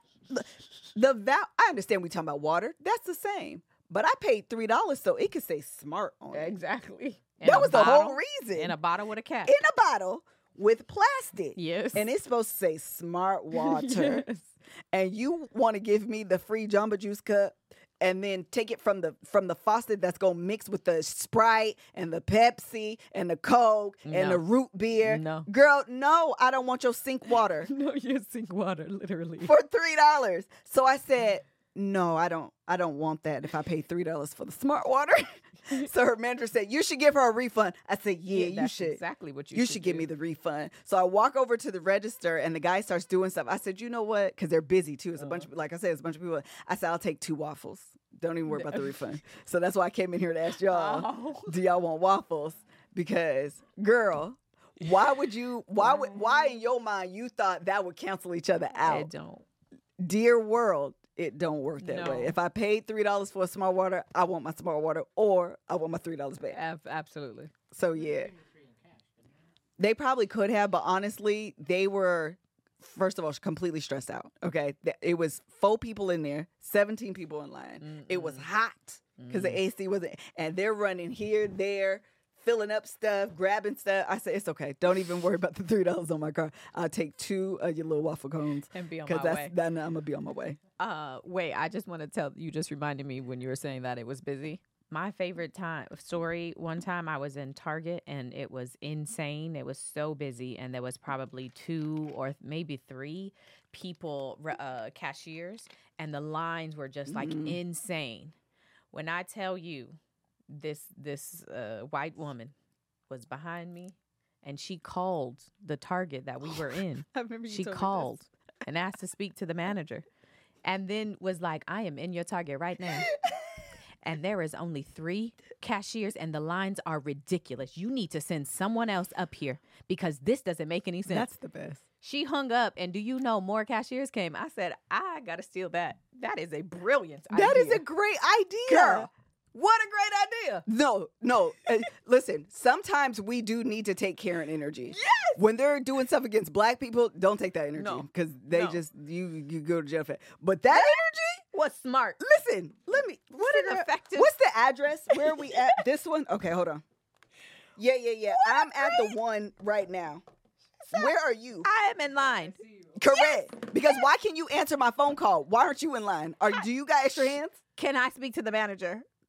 the val I understand we talking about water. That's the same. But I paid three dollars so it could say smart on it. Exactly. In That a was the bottle- whole reason. In a bottle with a cap. In a bottle with plastic. Yes. And it's supposed to say smart water. Yes. And you want to give me the free Jamba Juice cup and then take it from the from the faucet that's gonna mix with the Sprite and the Pepsi and the Coke and No. the root beer. No. Girl, no, I don't want your sink water No, you sink water, literally. for three dollars. So I said, no, I don't I don't want that if I pay three dollars for the smart water. So her manager said, you should give her a refund. I said, yeah, you that's should. exactly what you, You should give do. me the refund. So I walk over to the register and the guy starts doing stuff. I said, you know what? Because they're busy too. It's a bunch of, like I said, it's a bunch of people. I said, I'll take two waffles. Don't even worry about the refund. So that's why I came in here to ask y'all, Oh. do y'all want waffles? Because, girl, why would you, why would, why in your mind you thought that would cancel each other It out? don't. Dear world, it don't work that No. way. If I paid three dollars for a smart water, I want my smart water or I want my three dollars back. Ab- absolutely. So yeah, they probably could have, but honestly, they were first of all completely stressed out. Okay, Th- it was four people in there, seventeen people in line. It was hot because the A C wasn't, and they're running here, there, filling up stuff, grabbing stuff. I said, it's okay. Don't even worry about the three dollars on my car. I'll take two of your little waffle cones And be on because my that's way. then I'm gonna be on my way. Uh, wait, I just want to tell you. Just reminded me when you were saying that it was busy. My favorite time story. One time I was in Target and it was insane. It was so busy, and there was probably two or maybe three people, re- uh, cashiers, and the lines were just like insane. When I tell you, this this uh, white woman was behind me, and she called the Target that we were in. I remember you She told me this. called and asked to speak to the manager, and then was like, I am in your Target right now. And there is only three cashiers, and the lines are ridiculous. You need to send someone else up here because this doesn't make any sense. That's the best. She hung up, and do you know more cashiers came? I said, I got to steal that. That is a brilliant idea. That is a great idea. Girl, what a great idea. No, no. Uh, listen, sometimes we do need to take Karen energy. Yes. When they're doing stuff against black people, don't take that energy No. because they No. just you you go to jail for it. But that energy, What's smart? listen, let me. What an figure out- effective- What's the address? Where are we at? This one? Okay, hold on. Yeah, yeah, yeah. I'm at the one right now. Where are you? I am in line. Correct. Because why can you answer my phone call? Why aren't you in line? Or do you got extra hands? Can I speak to the manager?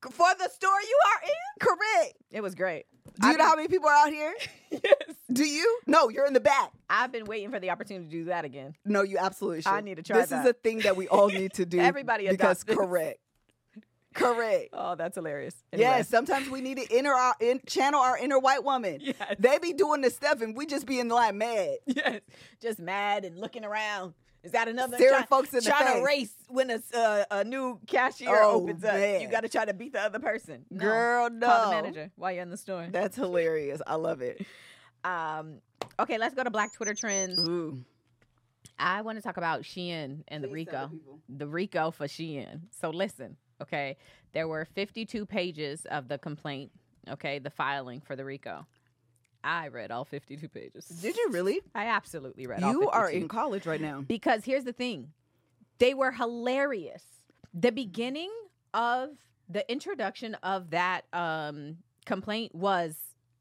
For the store you are in? Correct. It was great. Do you I know how many people are out here? Yes. Do you? No, you're in the back. I've been waiting for the opportunity to do that again. No, you absolutely should. I need to try This that. is a thing that we all need to do. Everybody because adopt this. correct. Correct. Oh, that's hilarious. Anyway. Yes, sometimes we need to inner our in, channel our inner white woman. Yes. They be doing this stuff and we just be in the line mad. Yes. Just mad and looking around. Is that another Staring try, folks in the trying face. to race when a, uh, a new cashier Oh, opens up? man. You got to try to beat the other person. No. Girl, no. Call the manager while you're in the store. That's hilarious. I love it. Um, okay, let's go to Black Twitter trends. Ooh. I want to talk about Shein and the Please tell Rico. the people. The Rico for Shein. So listen, okay, there were fifty-two pages of the complaint, okay, the filing for the Rico. I read all fifty-two pages. Did you really? I absolutely read all You are fifty-two. in college right now. Because here's the thing. They were hilarious. The beginning of the introduction of that um, complaint was,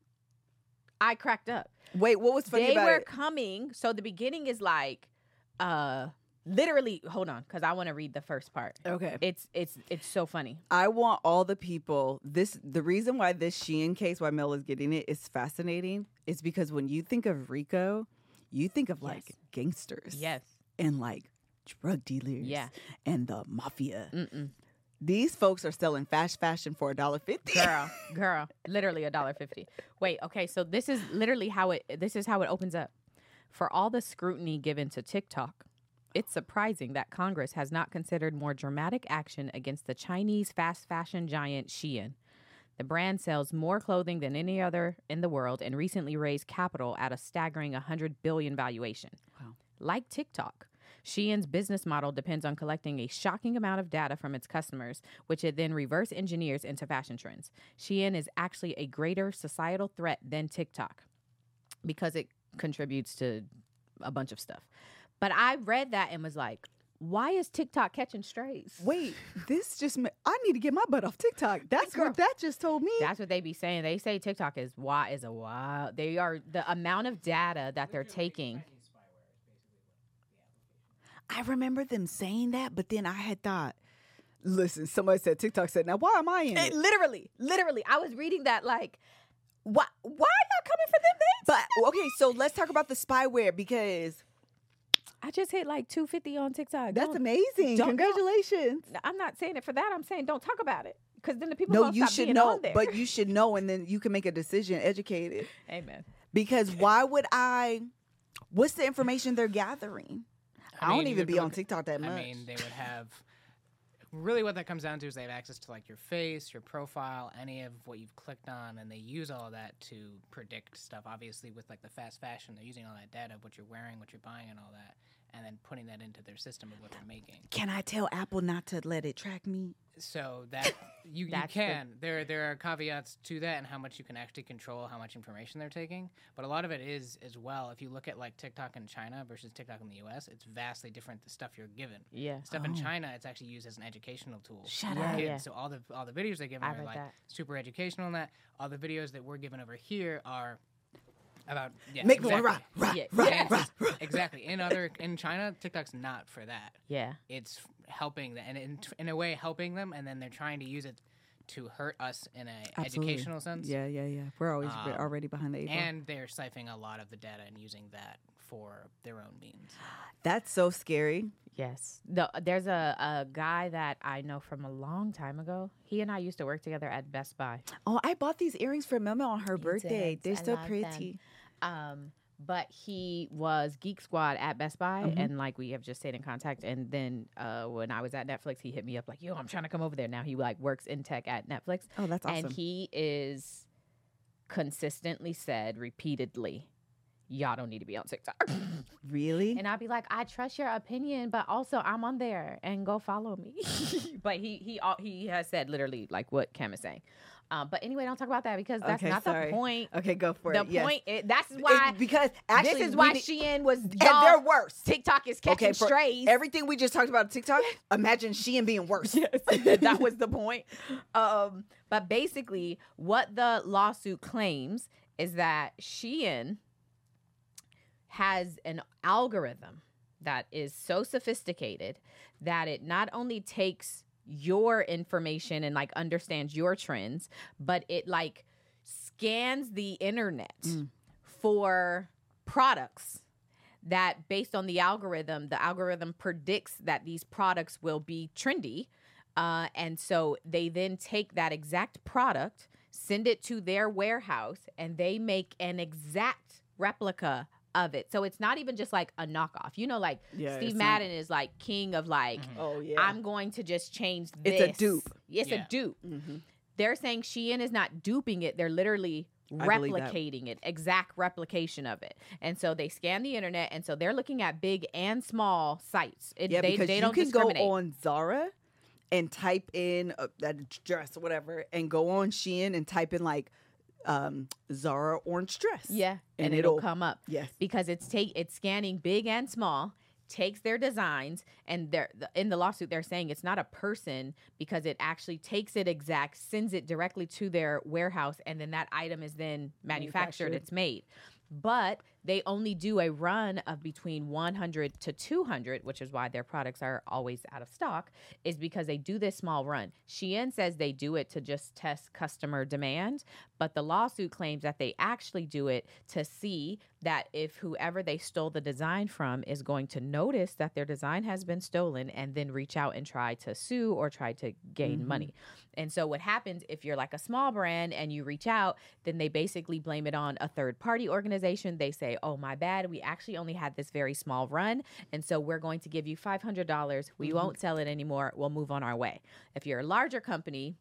I cracked up. Wait, what was funny They about were it? coming. So the beginning is like, uh, literally, hold on, because I want to read the first part. Okay. It's it's it's so funny. I want all the people. This the reason why this Shein case, why Mel is getting it, is fascinating. Is because when you think of Rico, you think of like Yes. gangsters, Yes. and like drug dealers, Yeah. and the mafia. Mm-mm. These folks are selling fast fashion for a dollar fifty. Girl, girl, literally a dollar fifty. Wait, okay, so this is literally how it. This is how it opens up. For all the scrutiny given to TikTok, it's surprising that Congress has not considered more dramatic action against the Chinese fast fashion giant Shein. The brand sells more clothing than any other in the world and recently raised capital at a staggering one hundred billion dollars valuation. Wow. Like TikTok, Shein's business model depends on collecting a shocking amount of data from its customers, which it then reverse engineers into fashion trends. Shein is actually a greater societal threat than TikTok because it contributes to a bunch of stuff. But I read that and was like, why is TikTok catching strays? Wait, this just ma- I need to get my butt off TikTok. That's Girl. what that just told me. That's what they be saying. They say TikTok is why is a wild. They are the amount of data that they're taking. I remember them saying that, but then I had thought, listen, somebody said TikTok said, now why am I in It, it? literally, literally, I was reading that like, why? Why are y'all coming for them? Names? But okay, so let's talk about the spyware because I just hit like two fifty on TikTok. that's Don't- amazing. don't- Congratulations. I'm not saying it for that. I'm saying don't talk about it because then the people No, gonna you stop should being know, on there. but you should know, and then you can make a decision, educated. Amen. Because why would I? What's the information they're gathering? I, mean, don't you even would be on look- TikTok that much. I mean, they would have. Really, what that comes down to is they have access to like your face, your profile, any of what you've clicked on, and they use all of that to predict stuff. Obviously, with like the fast fashion, they're using all that data of what you're wearing, what you're buying, and all that, and then putting that into their system of what they're making. Can I tell Apple not to let it track me? So that you, you That's the- can. There there are caveats to that and how much you can actually control how much information they're taking. But a lot of it is as well. If you look at like TikTok in China versus TikTok in the U S, it's vastly different. The stuff you're given. Yeah. Stuff in China, it's actually used as an educational tool. Shut for up. kids. Yeah. So all the all the videos they're given I are read like that. super educational and that. All the videos that we're given over here are about yeah, Make me exactly. rah, rah, Yeah. rah, Yeah, rah, rah. exactly. In other in China, TikTok's not for that. Yeah. It's helping them, and in, in a way helping them, and then they're trying to use it to hurt us in a Absolutely. educational sense. Yeah, yeah, yeah. We're always we're Um, already behind the eight ball. And they're siphoning a lot of the data and using that for their own means. That's so scary. Yes. The, there's a, a guy that I know from a long time ago. He and I used to work together at Best Buy. Oh, I bought these earrings for Mama on her You birthday. did. They're I so love pretty. Um, but he was Geek Squad at Best Buy, Mhm. and like we have just stayed in contact. And then uh, when I was at Netflix, he hit me up like, "Yo, I'm trying to come over there." Now he like works in tech at Netflix, Oh, that's awesome. and he is consistently said repeatedly, "Y'all don't need to be on TikTok." Really? And I'd be like, I trust your opinion, but also I'm on there and go follow me. But he he al- he has said literally like what Cam is saying. Um, but anyway, don't talk about that because that's Okay, not sorry. the point. Okay, go for The it. Yes. point, is, that's It- why because actually this is we why need- Shein was and y'all, they're worse. TikTok is catching Okay, for strays. everything we just talked about on TikTok, imagine Shein being worse. Yes, that was the point. Um, but basically, what the lawsuit claims is that Shein has an algorithm that is so sophisticated that it not only takes your information and like understands your trends, but it like scans the internet mm. for products that based on the algorithm, the algorithm predicts that these products will be trendy. Uh, and so they then take that exact product, send it to their warehouse, and they make an exact replica of it. So it's not even just like a knockoff. You know, like yeah, Steve Madden not... is like king of like, mm-hmm. oh yeah, I'm going to just change this. It's a dupe. It's yeah. a dupe. Mm-hmm. They're saying Shein is not duping it. They're literally replicating it, exact replication of it. And so they scan the internet, and so they're looking at big and small sites. It, yeah, they, because they you don't can discriminate. go on Zara and type in uh, that dress or whatever, and go on Shein and type in like um, Zara orange dress. Yeah, and, and it'll, it'll come up. Yes, because it's take it's scanning big and small. Takes their designs, and they're in the lawsuit they're saying it's not a person because it actually takes it exact, sends it directly to their warehouse, and then that item is then manufactured, manufactured. It's made. But they only do a run of between one hundred to two hundred, which is why their products are always out of stock, is because they do this small run. Shein says they do it to just test customer demand, but the lawsuit claims that they actually do it to see that if whoever they stole the design from is going to notice that their design has been stolen and then reach out and try to sue or try to gain mm-hmm. money. And so what happens if you're like a small brand and you reach out, then they basically blame it on a third party organization. They say, oh, my bad. We actually only had this very small run. And so we're going to give you five hundred dollars. We mm-hmm. won't sell it anymore. We'll move on our way. If you're a larger company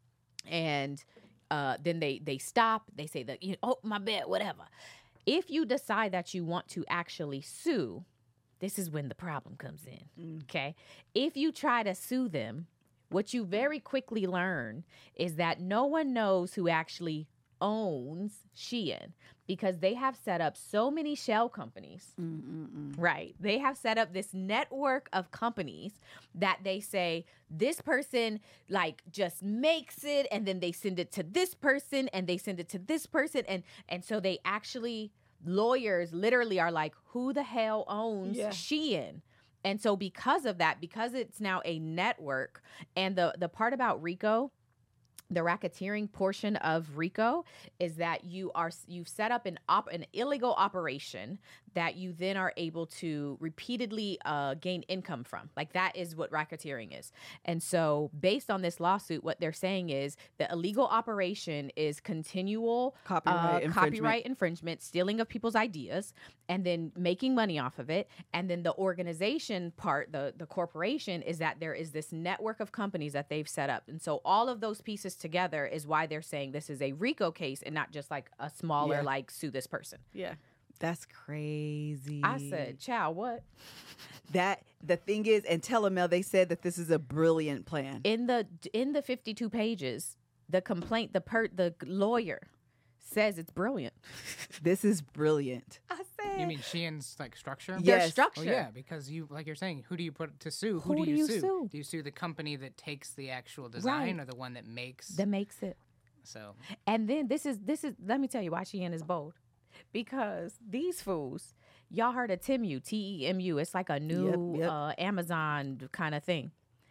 and uh, then they, they stop, they say that, you know, oh, my bad, whatever. If you decide that you want to actually sue, this is when the problem comes in, mm. okay? If you try to sue them, what you very quickly learn is that no one knows who actually owns Shein because they have set up so many shell companies, Mm-mm-mm. right? They have set up this network of companies that they say this person like just makes it and then they send it to this person and they send it to this person. And, and so they actually, lawyers literally are like, who the hell owns yeah. Shein? And so because of that, because it's now a network, and the, the part about RICO, the racketeering portion of RICO is that you are you've set up an op, an illegal operation that you then are able to repeatedly uh, gain income from. Like that is what racketeering is. And so based on this lawsuit, what they're saying is the illegal operation is continual copyright, uh, infringement. copyright infringement, stealing of people's ideas, and then making money off of it. And then the organization part, the, the corporation, is that there is this network of companies that they've set up. And so all of those pieces together is why they're saying this is a RICO case and not just like a smaller, yeah. like sue this person. Yeah. That's crazy. I said, child, what? That the thing is, and Telemel, they said that this is a brilliant plan. In the in the fifty-two pages, the complaint, the per the lawyer says it's brilliant. This is brilliant. I said. You mean Shein's like structure? Their Yes. structure. Oh, yeah, because you, like you're saying, who do you put to sue? Who, Who do you, do you sue? sue? Do you sue the company that takes the actual design Right. or the one that makes? That makes it. So And then this is this is let me tell you why Shein is bold. Because these fools, y'all heard of Temu, T E M U. It's like a new Yep, yep. Uh, Amazon kind of thing.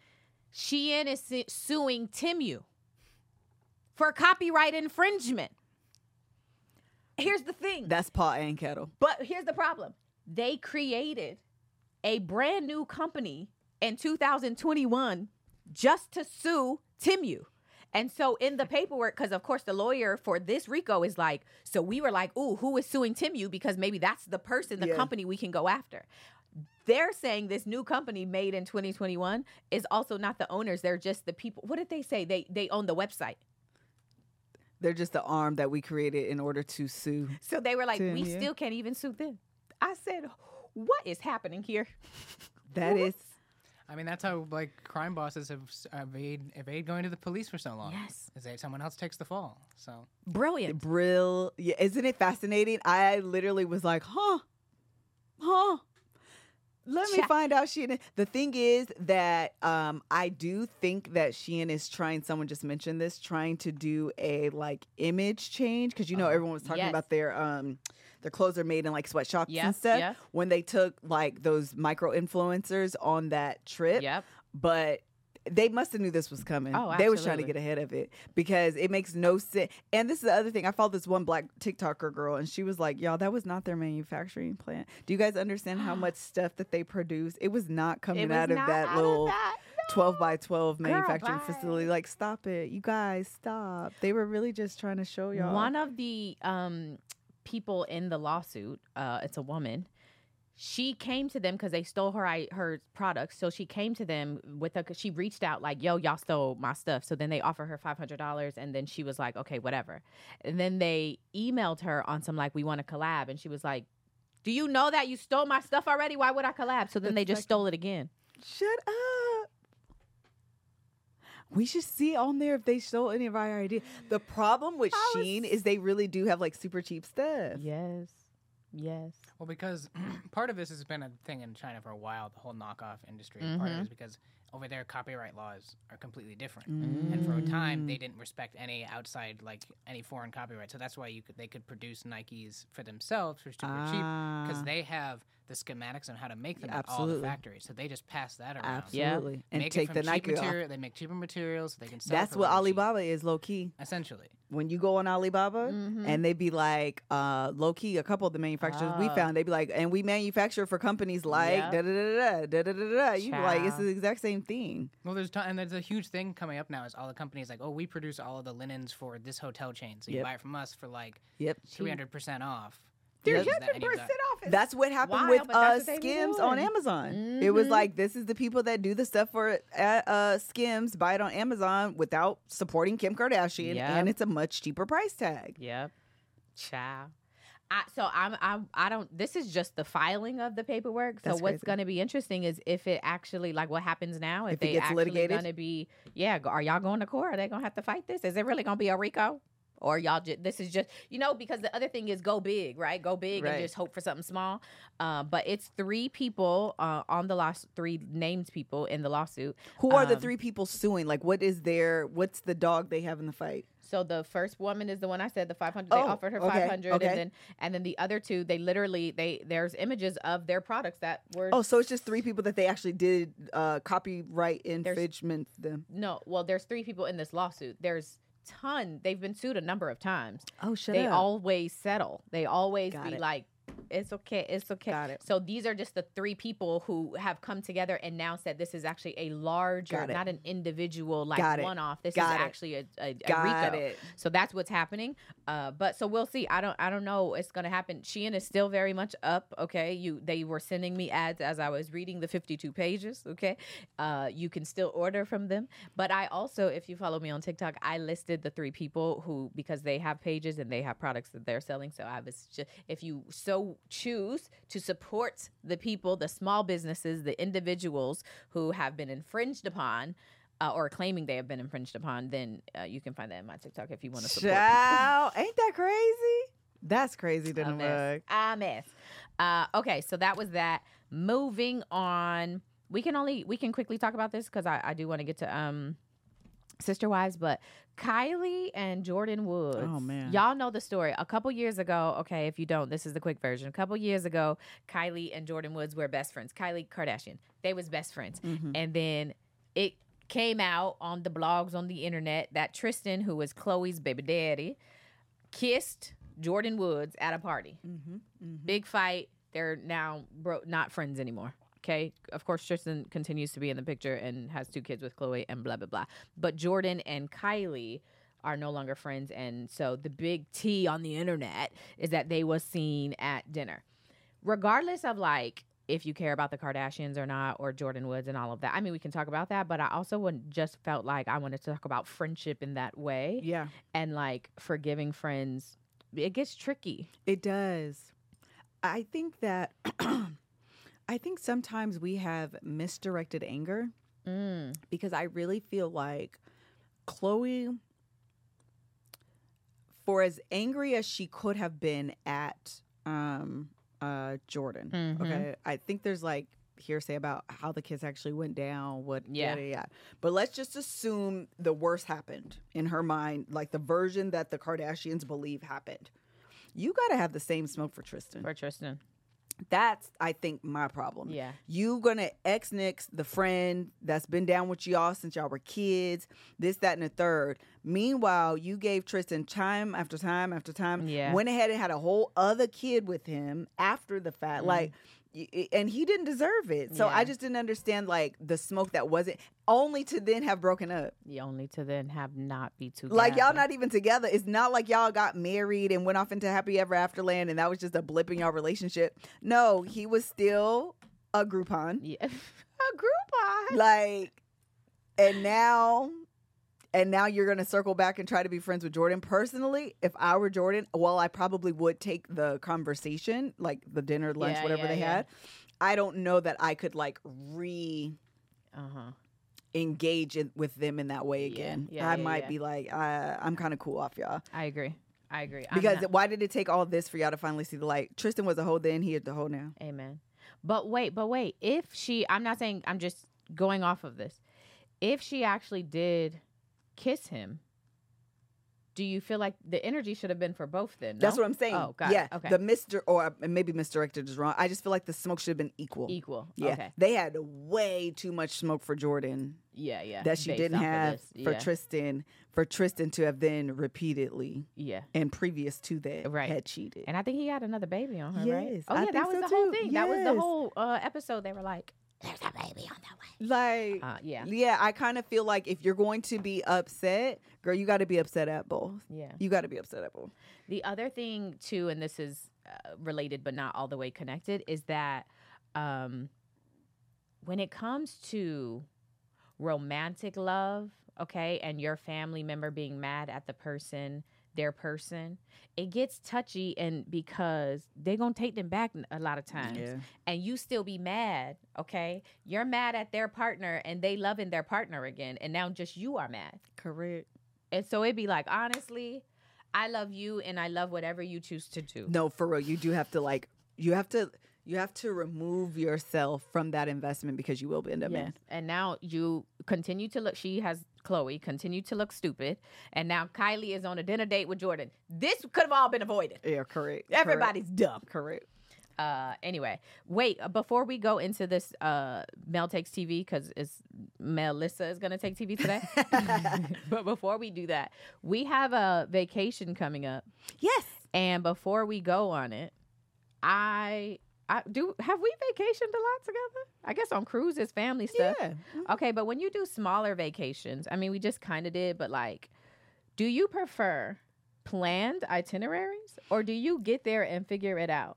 Shein is su- suing Temu for copyright infringement. Here's the thing. That's pot and kettle. But here's the problem. They created a brand new company in two thousand twenty-one just to sue Temu. And so in the paperwork, because of course the lawyer for this RICO is like, so we were like, ooh, who is suing Temu? Because maybe that's the person, the Yeah. company we can go after. They're saying this new company made in twenty twenty-one is also not the owners. They're just the people. What did they say? They they own the website. They're just the arm that we created in order to sue. So they were like, Tim, we yeah. still can't even sue them. I said, what is happening here? That is I mean, that's how like crime bosses have s- evade evade going to the police for so long. Yes. is that someone else takes the fall. So Brilliant. brill. Yeah, isn't it fascinating? I literally was like, huh, huh. Let me Cha- find out Shein. The thing is that um, I do think that Shein is trying. Someone just mentioned this, trying to do a like image change because you know everyone was talking Yes. about their um their clothes are made in like sweatshops Yep, and stuff. yep. When they took like those micro influencers on that trip, Yep. but they must have knew this was coming. Oh, they was trying to absolutely. get ahead of it because it makes no sense. And this is the other thing. I followed this one black TikToker girl, and she was like, "Y'all, that was not their manufacturing plant. Do you guys understand how much stuff that they produce? It was not coming It was out of not that out of little that. twelve by twelve Girl, manufacturing bye. facility. Like, stop it, you guys, stop. They were really just trying to show y'all. One of the um, people in the lawsuit, uh, it's a woman. She came to them because they stole her i- her products. So she came to them with a. She reached out like, "Yo, y'all stole my stuff." So then they offered her five hundred dollars, and then she was like, "Okay, whatever." And then they emailed her on some like, "We want to collab," and she was like, "Do you know that you stole my stuff already? Why would I collab?" So then they just Exactly. stole it again. Shut up. We should see on there if they stole any of our ideas. The problem with I was- Shein is they really do have like super cheap stuff. Yes, yes. Well, because part of this has been a thing in China for a while, the whole knockoff industry. Part of it Mhm. is because over there, copyright laws are completely different. And for a time, they didn't respect any outside, like any foreign copyright. So that's why you could they could produce Nikes for themselves for super cheap because Ah. they have the schematics on how to make them Yeah, at all the absolutely. factories. So they just pass that around. Absolutely. And Make take it the from cheap Nike off. material. They make cheaper materials so they can sell. That's for what really cheap. Alibaba is, low key. Essentially. When you go on Alibaba Mhm. and they be like, uh, low key, a couple of the manufacturers we Oh. found, they be like, and we manufacture for companies like Yep. da da da da da da da da. You be like, it's Child. the exact same thing. Well, there's t- and there's a huge thing coming up now. Is all the companies like, oh, we produce all of the linens for this hotel chain, so you Yep. buy it from us for like Yep. three hundred percent off. Three Use that- hundred and you got- off. That's what happened Wild, with but uh, that's what they be Skims on doing. Amazon. It was Mhm. like, this is the people that do the stuff for uh, uh, Skims, buy it on Amazon without supporting Kim Kardashian, Yep. and it's a much cheaper price tag. Yep. Ciao. I, so I'm, I'm I don't this is just the filing of the paperwork. So That's what's crazy. going to be interesting is if it actually like what happens now if, If it they gets actually litigated? going to be yeah are y'all going to court? Are they going to have to fight this? Is it really going to be a RICO? Or y'all just this is just you know because the other thing is go big, right? Go big Right. and just hope for something small. Uh, but it's three people uh, on the lawsuit, three named people in the lawsuit. Who are the Um, three people suing? Like, what is their, what's the dog they have in the fight? So the first woman is the one I said the five hundred. Oh, they offered her okay, five hundred, okay. and then and then the other two they literally they there's images of their products that were Oh, so it's just three people that they actually did uh, copyright infringement them. no well there's three people in this lawsuit. There's ton they've been sued a number of times. Oh, shut they up. always settle. They always Got be it. like. It's okay. It's okay. Got it. So these are just the three people who have come together and now said this is actually a larger, Got it. not an individual like Got it. one off. This Got is it. actually a, a, a Got RICO. it. So that's what's happening. Uh, but so we'll see. I don't. I don't know. It's gonna happen. Shein is still very much up. Okay. You. They were sending me ads as I was reading the fifty-two pages. Okay. Uh, you can still order from them. But I also, if you follow me on TikTok, I listed the three people who because they have pages and they have products that they're selling. So I was just, if you so choose to support the people, the small businesses, the individuals who have been infringed upon. Uh, or claiming they have been infringed upon, then uh, you can find that in my TikTok if you want to support people. Child, ain't that crazy? That's crazy to A the mess. mug. A mess. Uh, okay, so that was that. Moving on, we can only we can quickly talk about this because I, I do want to get to um Sister Wives, but Kylie and Jordan Woods. Oh, man. Y'all know the story. A couple years ago, okay, if you don't, this is the quick version. A couple years ago, Kylie and Jordan Woods were best friends. Kylie Kardashian, they was best friends, Mm-hmm. and then it came out on the blogs on the internet that Tristan, who was Khloe's baby daddy, kissed Jordan Woods at a party. Mm-hmm. Big fight. They're now bro- not friends anymore. Okay. Of course, Tristan continues to be in the picture and has two kids with Khloe and blah, blah, blah. But Jordan and Kylie are no longer friends. And so the big T on the internet is that they was seen at dinner. Regardless of like if you care about the Kardashians or not, or Jordan Woods and all of that. I mean, we can talk about that, but I also would just felt like I wanted to talk about friendship in that way. Yeah, And like forgiving friends. It gets tricky. it does. I think that I think sometimes we have misdirected anger Mm. because I really feel like Khloe, for as angry as she could have been at um, uh, Jordan, Mhm. okay, I think there's like hearsay about how the kiss actually went down, what, Yeah. yada, yada. But let's just assume the worst happened in her mind, like the version that the Kardashians believe happened. You got to have the same smoke for Tristan. For Tristan. That's, I think, my problem. Yeah. You gonna ex-nix the friend that's been down with y'all since y'all were kids, this, that, and the third. Meanwhile, you gave Tristan time after time after time. Yeah. Went ahead and had a whole other kid with him after the fact. Mm. Like, y- and he didn't deserve it. So Yeah. I just didn't understand, like, the smoke that wasn't, only to then have broken up. You only to then have not be together. Like, y'all not even together. It's not like y'all got married and went off into happy ever after land and that was just a blip in y'all relationship. No, he was still a Groupon. Yeah. A Groupon. Like, and now, and now you're going to circle back and try to be friends with Jordan. Personally, if I were Jordan, well, I probably would take the conversation, like the dinner, lunch, Yeah, whatever yeah, they yeah. had. I don't know that I could, like, re Uh-huh. engage in, with them in that way Yeah, again. yeah, I yeah, might yeah. be like, I, I'm kind of cool off y'all. I agree. I agree. I'm Because not- why did it take all this for y'all to finally see the light? Tristan was a hoe then, he is the hoe now. Amen. But wait, but wait. If she, I'm not saying, I'm just going off of this. If she actually did kiss him, do you feel like the energy should have been for both then? That's no? what I'm saying. Oh, got yeah, it. Okay. the Mister or maybe misdirected is wrong. I just feel like the smoke should have been equal. Equal. Yeah, Okay. they had way too much smoke for Jordan Yeah, yeah. that she Based didn't off of have this. for Yeah. Tristan. For Tristan to have then repeatedly Yeah. and previous to that Right. had cheated. And I think he had another baby on her, right? Yes, Oh, I yeah, think that was so the whole too. thing. That was the Yes. whole uh, episode. They were like, there's a baby on the way. Like, Uh, yeah. yeah, I kind of feel like if you're going to be upset, girl, you got to be upset at both. Yeah. You got to be upset at both. The other thing, too, and this is uh, related but not all the way connected, is that um, when it comes to romantic love, okay, and your family member being mad at the person, their person, it gets touchy, and because they're going to take them back a lot of times. Yeah. And you still be mad, okay? You're mad at their partner and they loving their partner again, and now just you are mad. Correct. And so it'd be like, honestly, I love you and I love whatever you choose to do. No, for real, you do have to like you have to you have to remove yourself from that investment because you will end up Yes. mad. And now you continue to look, she has, Chloe, continue to look stupid. And now Kylie is on a dinner date with Jordan. This could have all been avoided. Yeah, correct. Everybody's dumb. correct. Uh, anyway, wait, uh, before we go into this, uh, Mel Takes T V, because it's Melissa is going to take T V today. But before we do that, we have a vacation coming up. Yes. And before we go on it, I... I do have we vacationed a lot together? I guess on cruises, family stuff. Yeah. Okay, but when you do smaller vacations, I mean, we just kind of did, but like, do you prefer planned itineraries or do you get there and figure it out?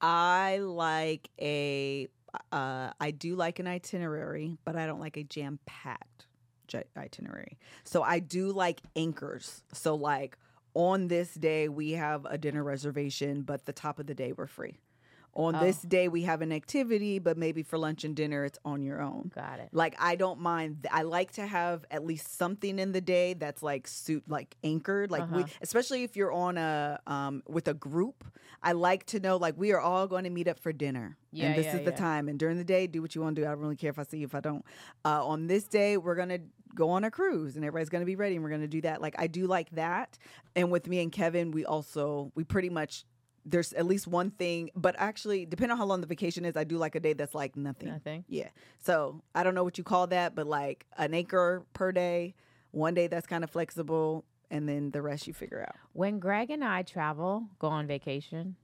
I like a uh I do like an itinerary, but I don't like a jam-packed j- itinerary. So I do like anchors. So like on this day we have a dinner reservation, but the top of the day we're free. On Oh. this day, we have an activity, but maybe for lunch and dinner, it's on your own. Got it. Like, I don't mind. I like to have at least something in the day that's like suit, like anchored. Like, we, Uh-huh. especially if you're on a, um, with a group, I like to know, like, we are all going to meet up for dinner. Yeah, and this yeah, is the yeah. time. And during the day, do what you want to do. I don't really care if I see you, if I don't. Uh, on this day, we're going to go on a cruise and everybody's going to be ready and we're going to do that. Like, I do like that. And with me and Kevin, we also, we pretty much, there's at least one thing, but actually, depending on how long the vacation is, I do like a day that's like nothing. Nothing. Yeah. So I don't know what you call that, but like an acre per day, one day that's kind of flexible, and then the rest you figure out. When Greg and I travel, go on vacation,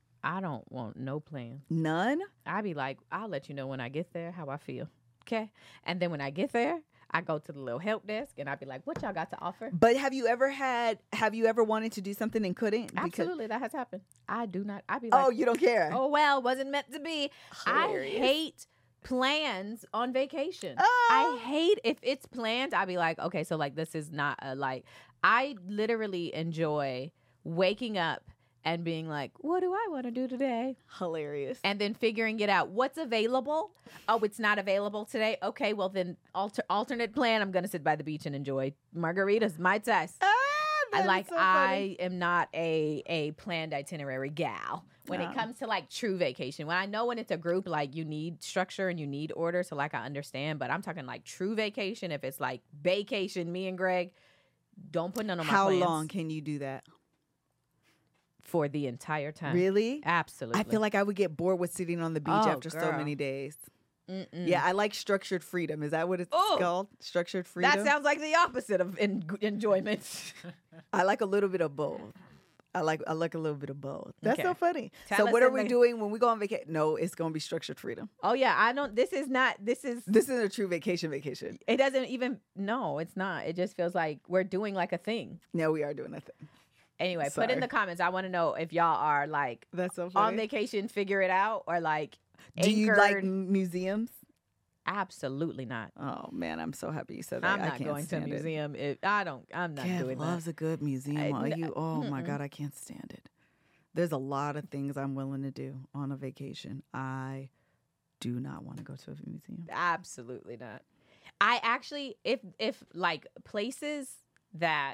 I don't want no plans. None? I be like, I'll let you know when I get there how I feel. Okay. And then when I get there, I go to the little help desk and I be like, what y'all got to offer? But have you ever had, have you ever wanted to do something and couldn't? Because- Absolutely, that has happened. I do not. I be like, Oh, you don't care? oh well, wasn't meant to be. Hilarious. I hate plans on vacation. Oh. I hate if it's planned. I be like, okay, so like this is not a like. I literally enjoy waking up and being like, what do I want to do today? Hilarious. And then figuring it out. What's available? Oh, it's not available today. Okay, well then alter alternate plan. I'm gonna sit by the beach and enjoy margaritas. My test. Ah, I that is like so funny. I am not a a planned itinerary gal when No. it comes to like true vacation. When I know when it's a group, like you need structure and you need order, so like I understand. But I'm talking like true vacation. If it's like vacation, me and Greg, don't put none on my How plans. long can you do that? for the entire time. Really? Absolutely. I feel like I would get bored with sitting on the beach Oh, after so girl. many days. Mm-mm. Yeah, I like structured freedom. Is that what it's Oh, called? Structured freedom? That sounds like the opposite of en- enjoyment. I like a little bit of both. I like I like a little bit of both. That's Okay. so funny. Tell so us what are in we the- doing when we go on vacation? No, it's going to be structured freedom. Oh yeah, I don't. This is not. This is. This is a true vacation vacation. It doesn't even. No, it's not. It just feels like we're doing like a thing. No, we are doing that thing. Anyway, put Sorry. in the comments. I want to know if y'all are like That's so on funny. vacation, figure it out, or like Do you like anchored. m- museums? Absolutely not. Oh man, I'm so happy you said that. I'm I not can't going to a stand it. museum. If I don't. I'm not Kev doing loves that. a good museum. I- Are n- you? Oh my mm-mm. god, I can't stand it. There's a lot of things I'm willing to do on a vacation. I do not want to go to a museum. Absolutely not. I actually, if if like places that.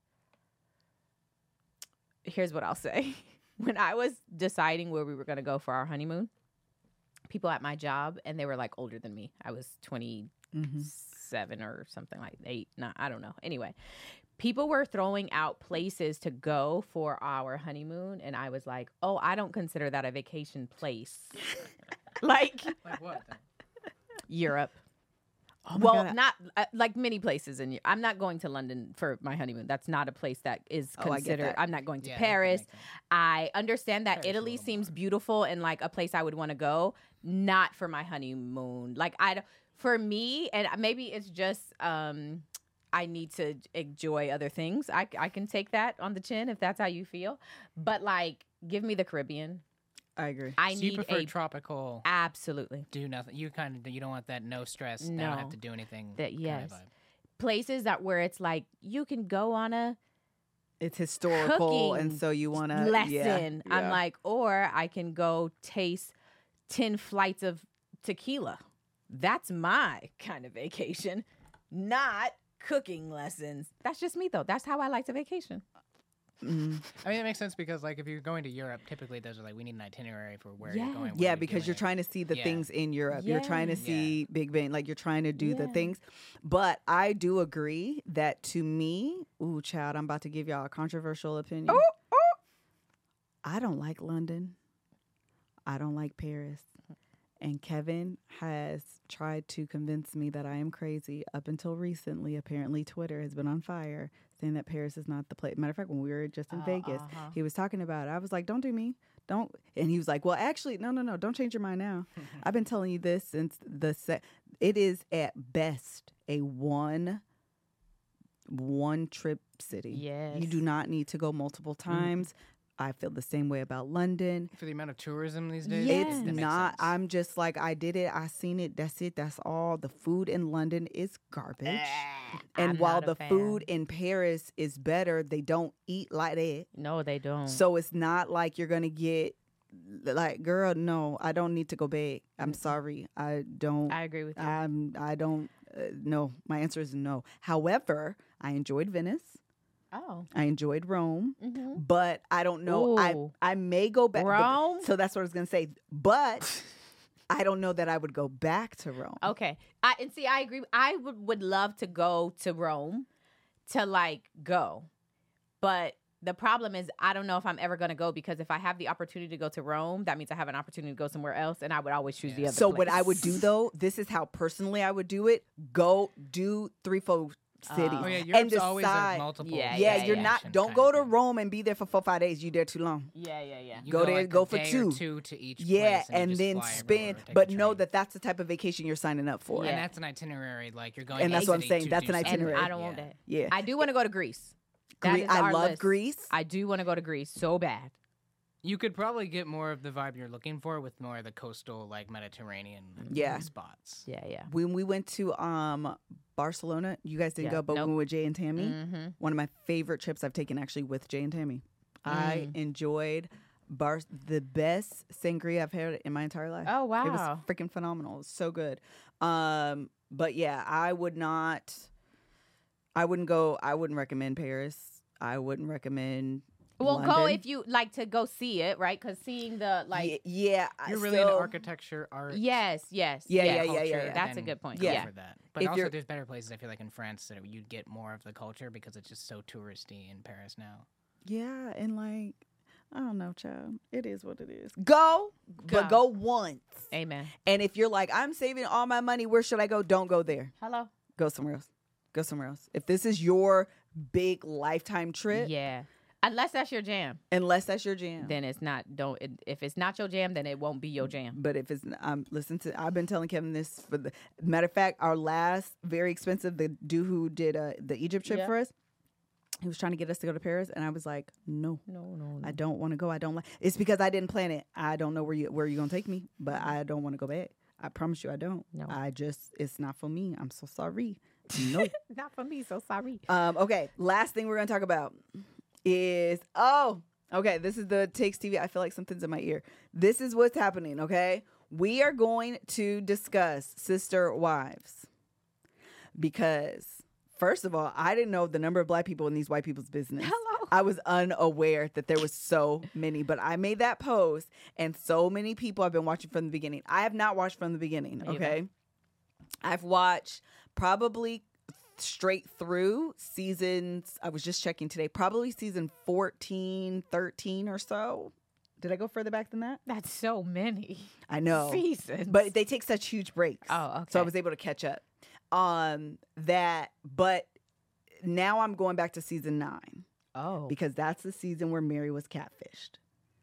Here's what I'll say. When I was deciding where we were going to go for our honeymoon, people at my job, and they were like older than me. I was twenty-seven or something like eight. No, I don't know. Anyway, people were throwing out places to go for our honeymoon, and I was like, "Oh, I don't consider that a vacation place." Like Like what? Then? Europe. Oh my Well, God. not uh, like many places in. Eu- I'm not going to London for my honeymoon. That's not a place that is Oh, I get considered. that. I'm not going to Yeah, that- that Paris. makes sense. I understand that Paris a Italy little seems more. beautiful and like a place I would want to go. Not for my honeymoon. Like I, d- for me, and maybe it's just um, I need to enjoy other things. I I can take that on the chin if that's how you feel. But like, give me the Caribbean. I agree. I So you need prefer a tropical, absolutely. do nothing. You kind of you don't want that no stress. I No. don't have to do anything. That- kinda yes. vibe. Places that where it's like you can go on a It's historical, and cooking so you want to lesson. Yeah, I'm yeah. like, or I can go taste ten flights of tequila. That's my kind of vacation, not cooking lessons. That's just me though. That's how I like to vacation. Mm. I mean, it makes sense because like if you're going to Europe, typically those are like we need an itinerary for where Yeah. you're going. what Yeah, are you because doing you're it. trying to see the Yeah. things in Europe. You're trying to Yeah. see Big Ben. Like you're trying to do the Yeah. things. But I do agree that to me, ooh, child, I'm about to give y'all a controversial opinion. I don't like London. I don't like Paris. And Kevin has tried to convince me that I am crazy. Up until recently, apparently Twitter has been on fire saying that Paris is not the place. Matter of fact, when we were just in Oh, Vegas, uh-huh. he was talking about it. I was like, don't do me. Don't. And he was like, well, actually, no, no, no. Don't change your mind now. I've been telling you this since the set. It is at best a one one trip city. Yes. You do not need to go multiple times. I feel the same way about London. For the amount of tourism these days, Yes. It's that makes not. sense. I'm just like, I did it. I seen it. That's it. That's all. The food in London is garbage. And I'm while not a the fan. food in Paris is better, they don't eat like that. No, they don't. So it's not like you're gonna get like, girl. No, I don't need to go back. I'm sorry. I don't. I agree with you. I'm. I don't. Uh, no, my answer is no. However, I enjoyed Venice. oh, I enjoyed Rome, mm-hmm. but I don't know. I Ooh. I may go back. but- Rome? So that's what I was gonna say. But I don't know that I would go back to Rome. Okay. I and see, I agree. I would would love to go to Rome, to like go, but the problem is I don't know if I'm ever going to go because if I have the opportunity to go to Rome, that means I have an opportunity to go somewhere else, and I would always choose the other. So what I would place. do though, this is how personally I would do it. Go do three, four cities, Oh. Oh yeah, and Europe's always like decide. multiple. Yeah, Yeah, yeah, you're yeah. not. Don't go to Rome and be there for four, five days. You there too long. Yeah, yeah, yeah. You Go there, like go a for day two. or two to each Yeah, place, and you just then fly spend. everywhere, take But the know train. that that's the type of vacation you're signing up for. Yeah. And that's an itinerary. Like you're going. And to that's what I'm city saying, to that's do an something. And itinerary. I don't want Yeah. that. Yeah. I do want to go to Greece. That Gre- is I our love list. Greece. I do want to go to Greece so bad. You could probably get more of the vibe you're looking for with more of the coastal, like Mediterranean Yeah. spots. Yeah, yeah. When we went to um Barcelona, you guys didn't Yeah, go, but nope. we went with Jay and Tammy. Mm-hmm. One of my favorite trips I've taken actually with Jay and Tammy. I Mm. enjoyed Bar the best sangria I've had in my entire life. Oh wow. It was freaking phenomenal. It was so good. Um, but yeah, I would not. I wouldn't go. I wouldn't recommend Paris. I wouldn't recommend. well, go London. if you like to go see it, right? Because seeing the like. Ye- yeah, I- You're really so, into architecture, art. Yes, yes. Yeah, yes. yeah, yeah, culture, yeah, yeah. That's a then good point. go Yeah. for that. But If also, you're- there's better places. I feel like in France that you'd get more of the culture because it's just so touristy in Paris now. Yeah, and like I don't know, child. It is what it is. Go, Go. but go once. Amen. And if you're like, I'm saving all my money, where should I go? Don't go there. Hello. Go somewhere else. Go somewhere else. If this is your big lifetime trip, Yeah. Unless that's your jam, unless that's your jam, then it's not. Don't. It, if it's not your jam, then it won't be your jam. But if it's, um, listen to, I've been telling Kevin this for the matter of fact, our last very expensive, the dude who did uh, the Egypt trip Yeah. for us, he was trying to get us to go to Paris, and I was like, no, No, no, no. I don't want to go. I don't like. It's because I didn't plan it. I don't know where you where you're gonna take me, but I don't want to go back. I promise you, I don't. No. I just, it's not for me. I'm so sorry. No. Not for me. So sorry. um. Okay. Last thing we're gonna talk about is oh. Okay. This is the Takes T V. I feel like something's in my ear. This is what's happening. Okay. We are going to discuss Sister Wives because, first of all, I didn't know the number of black people in these white people's business. Hello. I was unaware that there was so many, but I made that post, and so many people have been watching from the beginning. I have not watched from the beginning. Me Okay. I've watched probably straight through seasons. I was just checking today, probably season fourteen, thirteen or so. Did I go further back than that? That's so many I know. seasons. But they take such huge breaks. Oh, okay. So I was able to catch up. Um, that, but now I'm going back to season nine oh, because that's the season where Mary was catfished.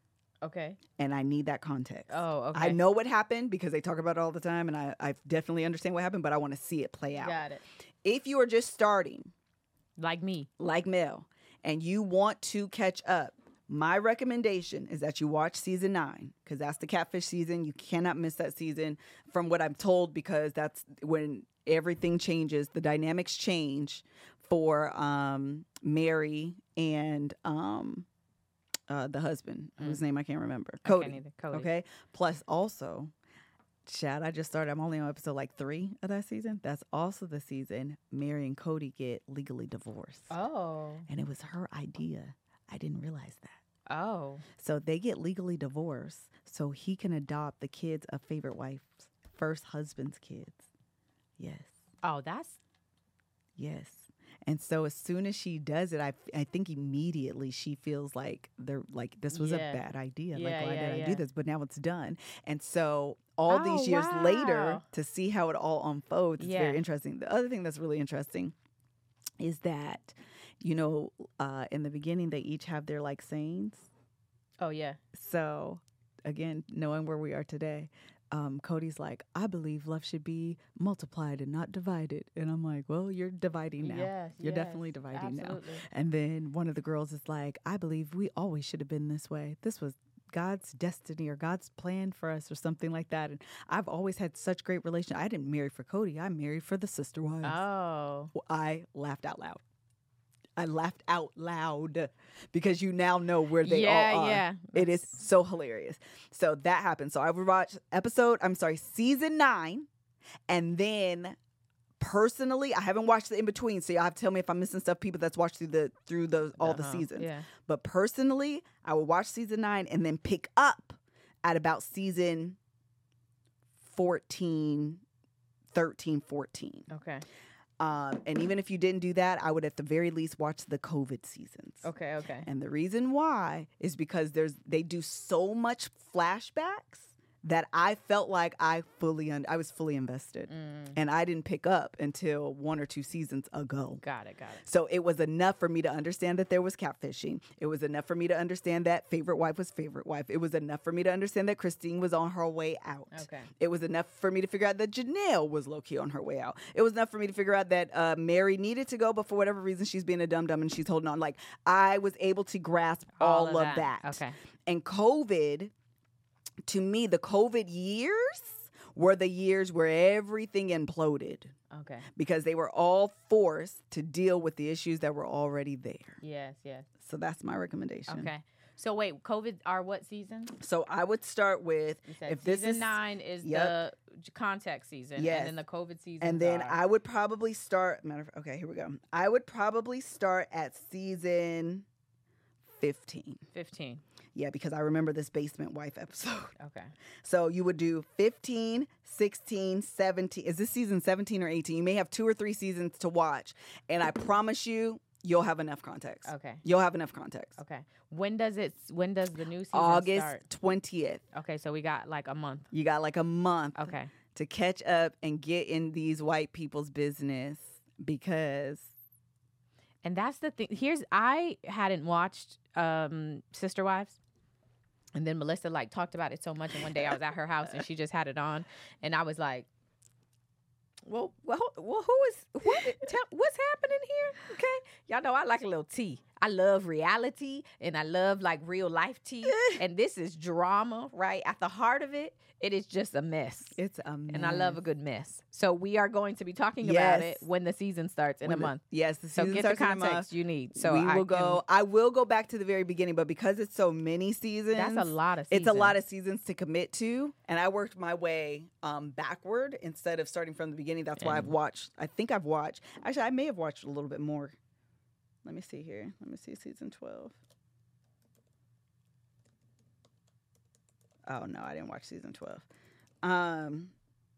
okay. And I need that context. Oh, okay. I know what happened because they talk about it all the time, and I, I definitely understand what happened, but I want to see it play out. Got it. If you are just starting, Like me. like Mel, and you want to catch up, my recommendation is that you watch season nine because that's the catfish season. You cannot miss that season from what I'm told because that's when everything changes. The dynamics change for um, Mary and um, uh, the husband, Mm. whose name I can't remember. I Cody. can't either. Cody. Okay. Plus also, Chad, I just started. I'm only on episode like three of that season. That's also the season Mary and Cody get legally divorced. Oh. And it was her idea. I didn't realize that. Oh. So they get legally divorced so he can adopt the kids of favorite wife's first husband's kids. Yes. Oh, that's Yes. And so as soon as she does it, I, I think immediately she feels like they're like this was Yeah. a bad idea. Yeah, like why yeah, did I yeah. do this? But now it's done. And so all Oh, these years later wow. to see how it all unfolds, it's Yeah. very interesting. The other thing that's really interesting is that, you know, uh, in the beginning they each have their like sayings. Oh yeah. So again, knowing where we are today, um, Cody's like, I believe love should be multiplied and not divided. And I'm like, well, you're dividing now. Yes, you're yes, definitely dividing now. absolutely. And then one of the girls is like, I believe we always should have been this way. This was God's destiny or God's plan for us or something like that. And I've always had such great relation. I didn't marry for Cody. I married for the sister wives. Oh. Well, I laughed out loud. I laughed out loud because you now know where they Yeah, all are. yeah. It is so hilarious. So that happened. So I would watch episode, I'm sorry, season nine. And then personally, I haven't watched the in between. So y'all have to tell me if I'm missing stuff, people that's watched through the through those all the Uh-huh, seasons. yeah. But personally, I would watch season nine and then pick up at about season fourteen, thirteen, fourteen. Okay. Um, and even if you didn't do that, I would at the very least watch the COVID seasons. Okay. Okay. And the reason why is because there's they do so much flashbacks that I felt like I fully un- I was fully invested, Mm. and I didn't pick up until one or two seasons ago. Got it. Got it. So it was enough for me to understand that there was catfishing. It was enough for me to understand that favorite wife was favorite wife. It was enough for me to understand that Christine was on her way out. Okay. It was enough for me to figure out that Janelle was low-key on her way out. It was enough for me to figure out that uh, Mary needed to go, but for whatever reason, she's being a dum-dum and she's holding on. Like, I was able to grasp all, All of of that. that. Okay. And COVID, to me, the COVID years were the years where everything imploded Okay. because they were all forced to deal with the issues that were already there. Yes. Yes. So that's my recommendation. Okay. So wait, COVID are what season? So I would start with You said if this season is nine is Yep. the j- contact season, Yes. and then the COVID season. and then are, I would probably start. Matter of, okay, here we go. I would probably start at season fifteen. fifteen. Yeah, because I remember this basement wife episode. Okay. So you would do fifteen, sixteen, seventeen. Is this season seventeen or eighteen? You may have two or three seasons to watch. And I promise you, you'll have enough context. Okay. You'll have enough context. Okay. When does it? When does the new season August start? twentieth. Okay, so we got like a month. You got like a month Okay. to catch up and get in these white people's business because And that's the thing. Here's I hadn't watched um, Sister Wives. And then Melissa like talked about it so much, and one day I was at her house and she just had it on, and I was like, "Well, well, well who is what? Tell, what's happening here?" Okay, y'all know I like a little tea. I love reality and I love like real life tea, and this is drama, right? At the heart of it, it is just a mess. it's a mess. And I love a good mess. So we are going to be talking about Yes. it when the season starts in When a the- month. Yes, the So season get the starts in a month. context you need. So we I will go. I will go back to the very beginning, but because it's so many seasons, That's a lot of It's a lot seasons. of seasons to commit to, and I worked my way um, backward instead of starting from the beginning. That's why I've watched. I think I've watched. Actually, I may have watched a little bit more. Let me see here. Let me see season twelve. Oh no, I didn't watch season twelve. Um.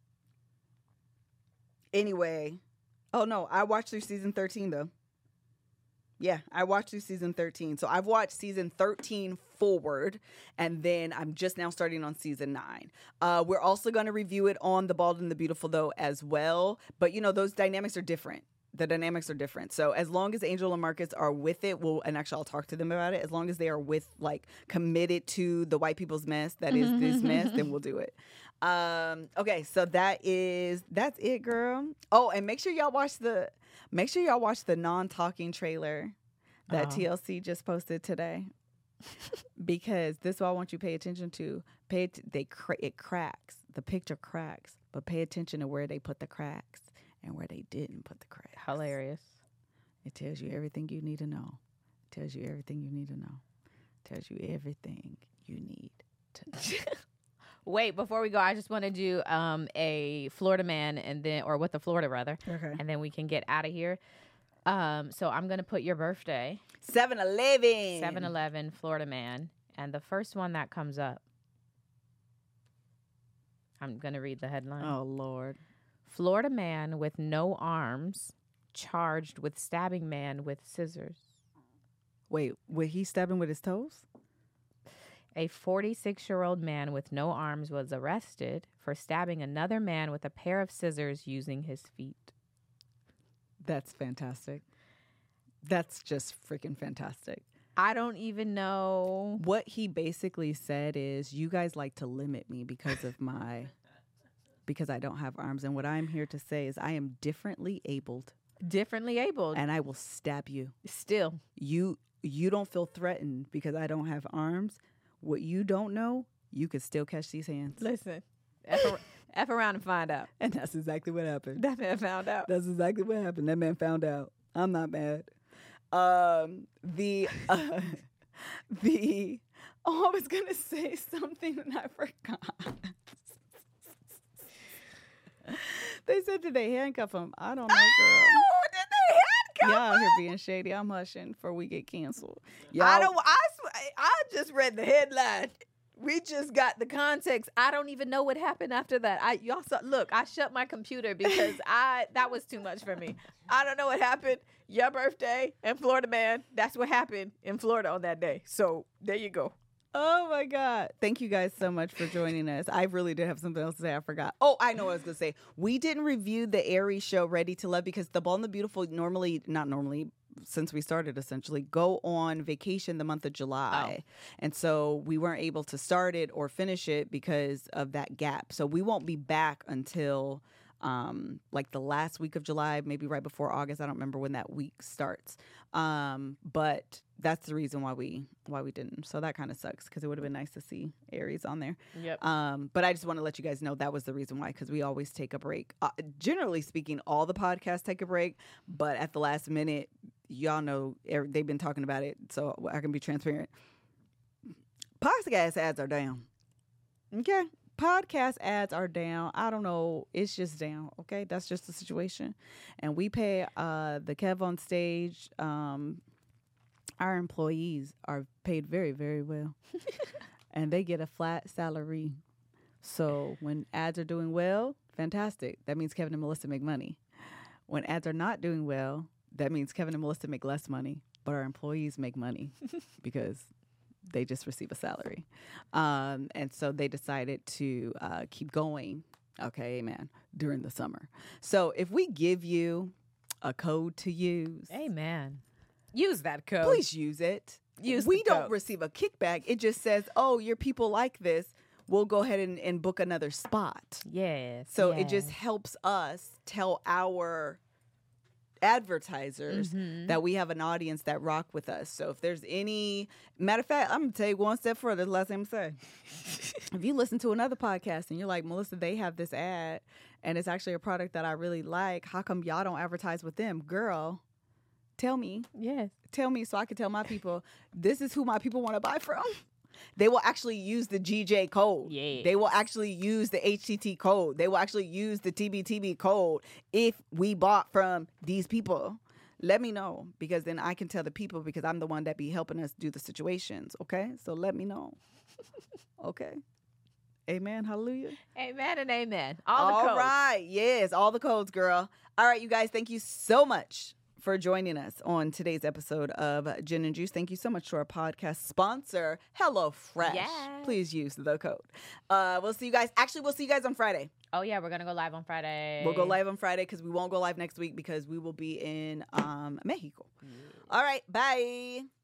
Anyway, oh no, I watched through season thirteen though. Yeah, I watched through season thirteen. So I've watched season thirteen forward, and then I'm just now starting on season nine. Uh, we're also going to review it on The Bald and the Beautiful, though, as well. But, you know, those dynamics are different. The dynamics are different. So as long as Angel and Marcus are with it, we'll, and actually I'll talk to them about it, as long as they are with, like, committed to the white people's mess that is this mess, then we'll do it. Um, okay, so that is, that's it, girl. Oh, and make sure y'all watch the, make sure y'all watch the non-talking trailer that Oh. T L C just posted today. Because this is what I want you to pay attention to. Pay it, they cra- it cracks. The picture cracks, but pay attention to where they put the cracks and where they didn't put the cracks. Hilarious. It tells you everything you need to know. It tells you everything you need to know. It tells you everything you need to know. Wait, before we go, I just want to do um, a Florida man and then, or with the Florida rather, Okay. and then we can get out of here. Um, so I'm going to put your birthday, seven eleven. seven eleven Florida man. And the first one that comes up, I'm going to read the headline. Oh, Lord. Florida man with no arms charged with stabbing man with scissors. Wait, was he stabbing with his toes? A forty-six-year-old man with no arms was arrested for stabbing another man with a pair of scissors using his feet. That's fantastic. That's just freaking fantastic. I don't even know. What he basically said is, you guys like to limit me because of my, because I don't have arms. And what I'm here to say is I am differently abled Differently abled. and I will stab you. Still. You, you don't feel threatened because I don't have arms. What you don't know, you could still catch these hands. Listen. F, ar- F around and find out. And that's exactly what happened. That man found out. That's exactly what happened. That man found out. I'm not mad. Um, the uh, the oh, I was gonna say something and I forgot. They said, did they handcuff him? I don't know, girl. Oh, did they handcuff Y'all out here being shady. I'm hushing before we get canceled. Y'all, I don't. I sw- I just read the headline. We just got the context. I don't even know what happened after that. I y'all saw, look. I shut my computer because I that was too much for me. I don't know what happened. Your birthday and Florida man. That's what happened in Florida on that day. So there you go. Oh my God. Thank you guys so much for joining us. I really did have something else to say. I forgot. Oh, I know what I was going to say. We didn't review the Aries show Ready to Love because The Bold and the Beautiful normally, not normally, since we started essentially, go on vacation the month of July. Oh. And so we weren't able to start it or finish it because of that gap. So we won't be back until um, like the last week of July, maybe right before August. I don't remember when that week starts. Um, but that's the reason why we why we didn't. So that kind of sucks because it would have been nice to see Aries on there. Yep. Um, but I just want to let you guys know that was the reason why, because we always take a break. Uh, generally speaking, all the podcasts take a break, but at the last minute, y'all know er, they've been talking about it, so I can be transparent. Podcast ads are down. Okay? Podcast ads are down. I don't know. It's just down. Okay? That's just the situation. And we pay uh, the Kev on Stage. Um, our employees are paid very, very well. And they get a flat salary. So when ads are doing well, fantastic. That means Kevin and Melissa make money. When ads are not doing well, that means Kevin and Melissa make less money, but our employees make money because they just receive a salary. Um, and so they decided to uh, keep going. Okay, amen. During the summer. So if we give you a code to use, Amen. Use that code. please use it. Use we the don't code. receive a kickback. It just says, oh, your people like this. We'll go ahead and, and book another spot. Yes. So it just yes. helps us tell our advertisers Mhm. that we have an audience that rock with us. So if there's any matter of fact, I'm gonna take one step further. The last thing I'm saying. If you listen to another podcast and you're like, Melissa, they have this ad and it's actually a product that I really like. How come y'all don't advertise with them? Girl, tell me. Yes. Tell me so I can tell my people this is who my people want to buy from. They will actually use the G J code. Yes. They will actually use the H T T code. They will actually use the T B T B code if we bought from these people. Let me know because then I can tell the people because I'm the one that be helping us do the situations. Okay? So let me know. Okay? Amen. Hallelujah. Amen and amen. All, All the codes. right. Yes. All the codes, girl. All right, you guys. Thank you so much for joining us on today's episode of Gin and Juice. Thank you so much to our podcast sponsor, HelloFresh. Yes. Please use the code. Uh, we'll see you guys. Actually, we'll see you guys on Friday. Oh, yeah. We're going to go live on Friday. We'll go live on Friday because we won't go live next week because we will be in um, Mexico. All right. Bye.